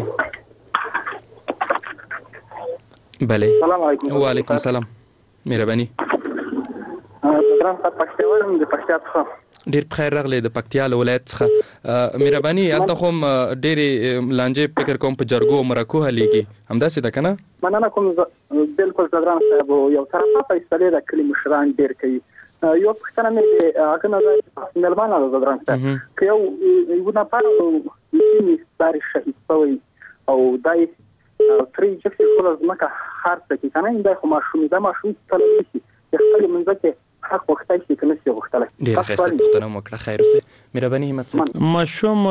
بله. السلام علیکم. وعلیکم السلام. مهرباني ګران خط پښتون د پښتیا څخه ډیر بخیر راغلی د پکتیا له ولایت څخه. مهرباني هلته خو هم ډېرې لانجې فکر کوم په جرګو او مرکو حلېږي، همداسې ده که نه؟ مننه کوم. بلکل زدران صاحب یو طرفه فیصلې د کلي مشران ډېر کوي. یو پوښتنه مې د هغه نظر مېلمانه ده زدران صاحب، که یو یو نفر ځینې ساري شهید شوی او دا یې ترې جفې خپله ځمکه خرڅه کړي که نه، دا خو ماشوم دا ماشوم تللی شي د خپلې منځکې حق وختای شي که نشي وختلی. ډېره ښایسته پوښتنه مو وکړه. خیر اوسئ. مهرباني همت صاحب. ماشوم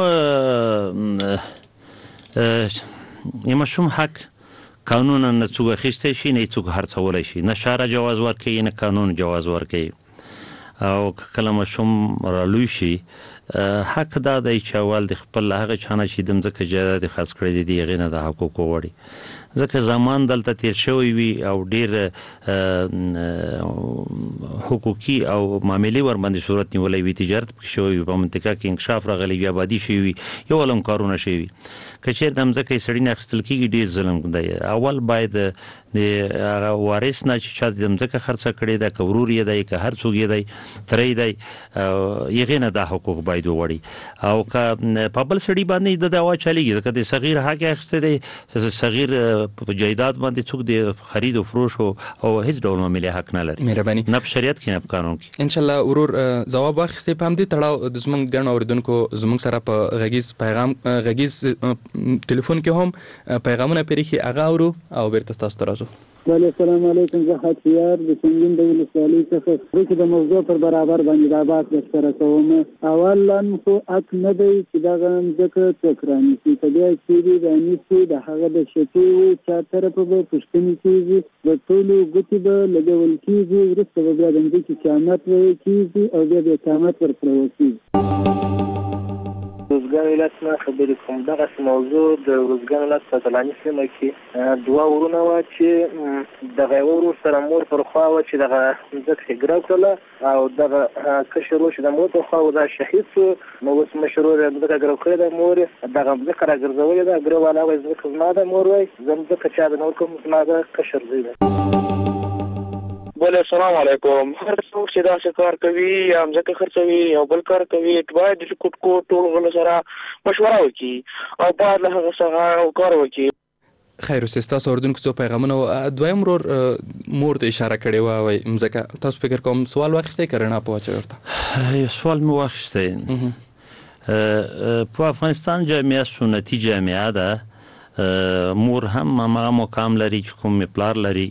یې ماشوم حق قانونا نه څوک اخیستی شي نه یې څوک خرڅولی شي، نه شرع جواز ورکوي نه قانون جواز ورکوي. او کله ماشوم رالوی شي حق دا دی چې اول د خپل هغه چا نه چې د مځکه جایداد یې خرڅ کړی دی د هغې نه د حقوقو وغواړي، ځکه زمان دلته تیر شوی وي او ډیر حقوقي او معاملې ورباندې صورت نیولی وي، تجارت پکې شوی وي، په منطقه کې انکشاف راغلی وي، آبادي شوي وي، یو ولم کارونه شوي وي. که چېرته د مځکه یې سړي نه اخیستل کېږي ډېر ظلم دی. اول باید د هغه وارث نه چې چا د مځکه خرڅه کړې ده، که ورور یې دی که هر څوک یې دی تری دی، هغې نه دا حقوق باید وغواړي. او که په بل سړي باندې د دعوا چلیږي ځکه د صغیر حق یې اخیستی دی، صغیر په جایداد باندې څوک د خرید او فروش او هیڅ ډول معاملې حق نه لري. مهرباني. نه په شریعت کې نه په قانون کې. انشاءالله ورور ځواب واخیستی. په همدې تړاو د زموږ ګڼو اورېدونکو زموږ سره په غږیز پیغام غږیز ټلیفون کې هم پیغامونه پیرېښي، هغه اورو او بیرته تاسو ته راځو. بله السلام علیکم. زه خطیار د سنګین د ولسوالۍ څخه زه چې د موضوع پر برابر باندې دا بحث درسره کوم. اولا خو حق نه دی چې دغه مځکه څوک رانیسي، که بیا چیرې رانیسي د هغه د شپې چا طرفه به پوښتنې کېږي، د ټولو ګوتې به لګول کېږي، وروسته به بیا د مځکې قیامت ویل کېږي او بیا بیا قیامت ورسره وکېږي. روزګان ولایت نه خبرې کوم. دغسې موضوع د روزګان ولایت په دلاني سیمه کې دوه ورونه وه چې دغه یوه ورور سره مور پر خوا وه چې دغه مځکه یې ګرو کړله او دغه کشر ورور چې د مور پر خوا و دا شهید شو. نو اوس مشر ورور یې مځکه ګرو کړې ده، مور یې دغه مځکه را ګرځولې ده. ګرو والا وایي ځمکه زما ده، مور وایي زه مځکه چا ده نه ورکوم، زما د کشر زوی ده. بله السلام علیکم. هر څوک چې داسې کار کوي یا مځکه خرڅوي یا بل کار کوي باید د کوټ کوټ ټولو غلو سره مشوره وکړي او باید له هغه څخه کار وکړي. خیر اوسئ. ستاسو اورېدونکو څو پیغامونه و. دویم ورور مور ته اشاره کړې وه، وایي مځکه. تاسو فکر کوم سوال واخیستی که رڼا په واچوئ ورته؟ یو سوال مې واخیستی. په افغانستان جامعه سنتي جامعه ده، مور هم هماغه مقام لري چې کوم یې پلار لري،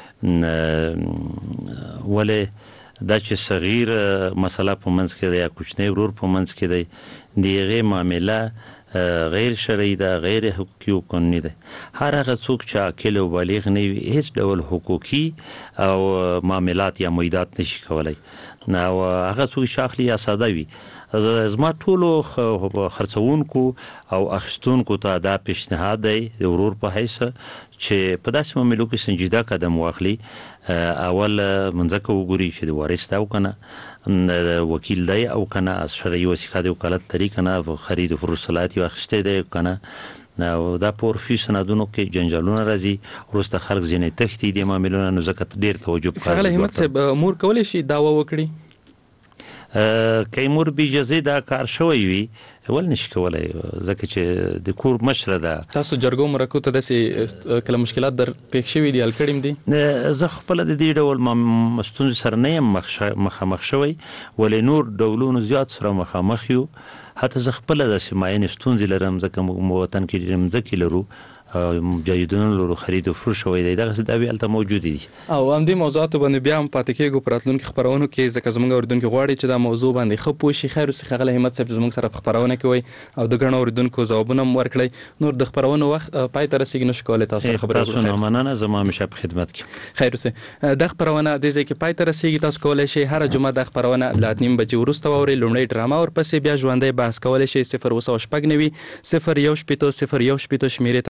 ولې دا چې صغیر مسله په منځ کې دی یا کوچنی ورور په منځ کې دی د هغې معامله غیر شرعي ده، غیر حقوقي او قانوني ده. هر هغه څوک چې عاقل او بالغ نه وي هیڅ ډول حقوقي او معاملات یا معیدات نشي کولی. او هغه څوک چې اخلي یا ساده وي زما ټولو خرڅونکو او اخیستونکو ته دا پیشنهاد دی د ورور په حیث چې په داسې معاملو کې سنجیده قدم واخلي. اول منځکه وګوري چې د وارث دا او کنه وکیل دی او کنه شرعي وثیقه د وکالت طریق نه خرید و فروش صلاحیت یې اخیستی دی کنه او دا په عرفي سندونو کې جنجالونه راځي وروسته خلک ځینې تښتي د معاملو نه نو ځکه ډېر توجه پکار ښاغلی همت صاحب مور کولی شي دعوه وکړي که مور بې اجازې دا کار شوی وي ول نشي کولی ځکه چې د کور مشره ده. تاسو جرګو مرکو ته داسې کله مشکلات در پیښ شوي دي حل کړي دي؟ زه خپله د دې ډول ستونزې سره نه یم مخامخ شوی ولې نور ډولونو زیات سره مخامخ یو. حتی زه خپله داسې معینې ستونزې لرم ځکه موږ وطن کې ډېرې مځکې لرو مجاهدینو لرو خرید و فروش شوی دی دغسې دعوې هلته موجودې دي او همدې موضوعاتو باندې بیا هم پاتې کېږو په راتلونکي خپرونو کې ځکه زموږ اورېدونکي غواړي چې دا موضوع باندې ښه پوه شي. خیر اوسې ښاغلی همت صاحب زموږ سره په خپرونه کې وئ او د ګڼو اورېدونکو ځوابونه هم ورکړئ. نور د خپرونو وخت پای ته رسېږي نشو کولی تاسو سره خبرې تاسو نه مننه زما همیشه په خدمت کې. خیر اوسې دا خپرونه دې ځای کې پای ته رسېږي. تاسو کولی شئ هره جمعه دا خپرونه له اته نیم بجې وروسته واورئ. لومړی ډرامه ورپسې بیا ژوندی بحث کولی شئ. صفر اوه سوه شپږ نوي صفر یو شپېته صفر یو شپېته شمېرې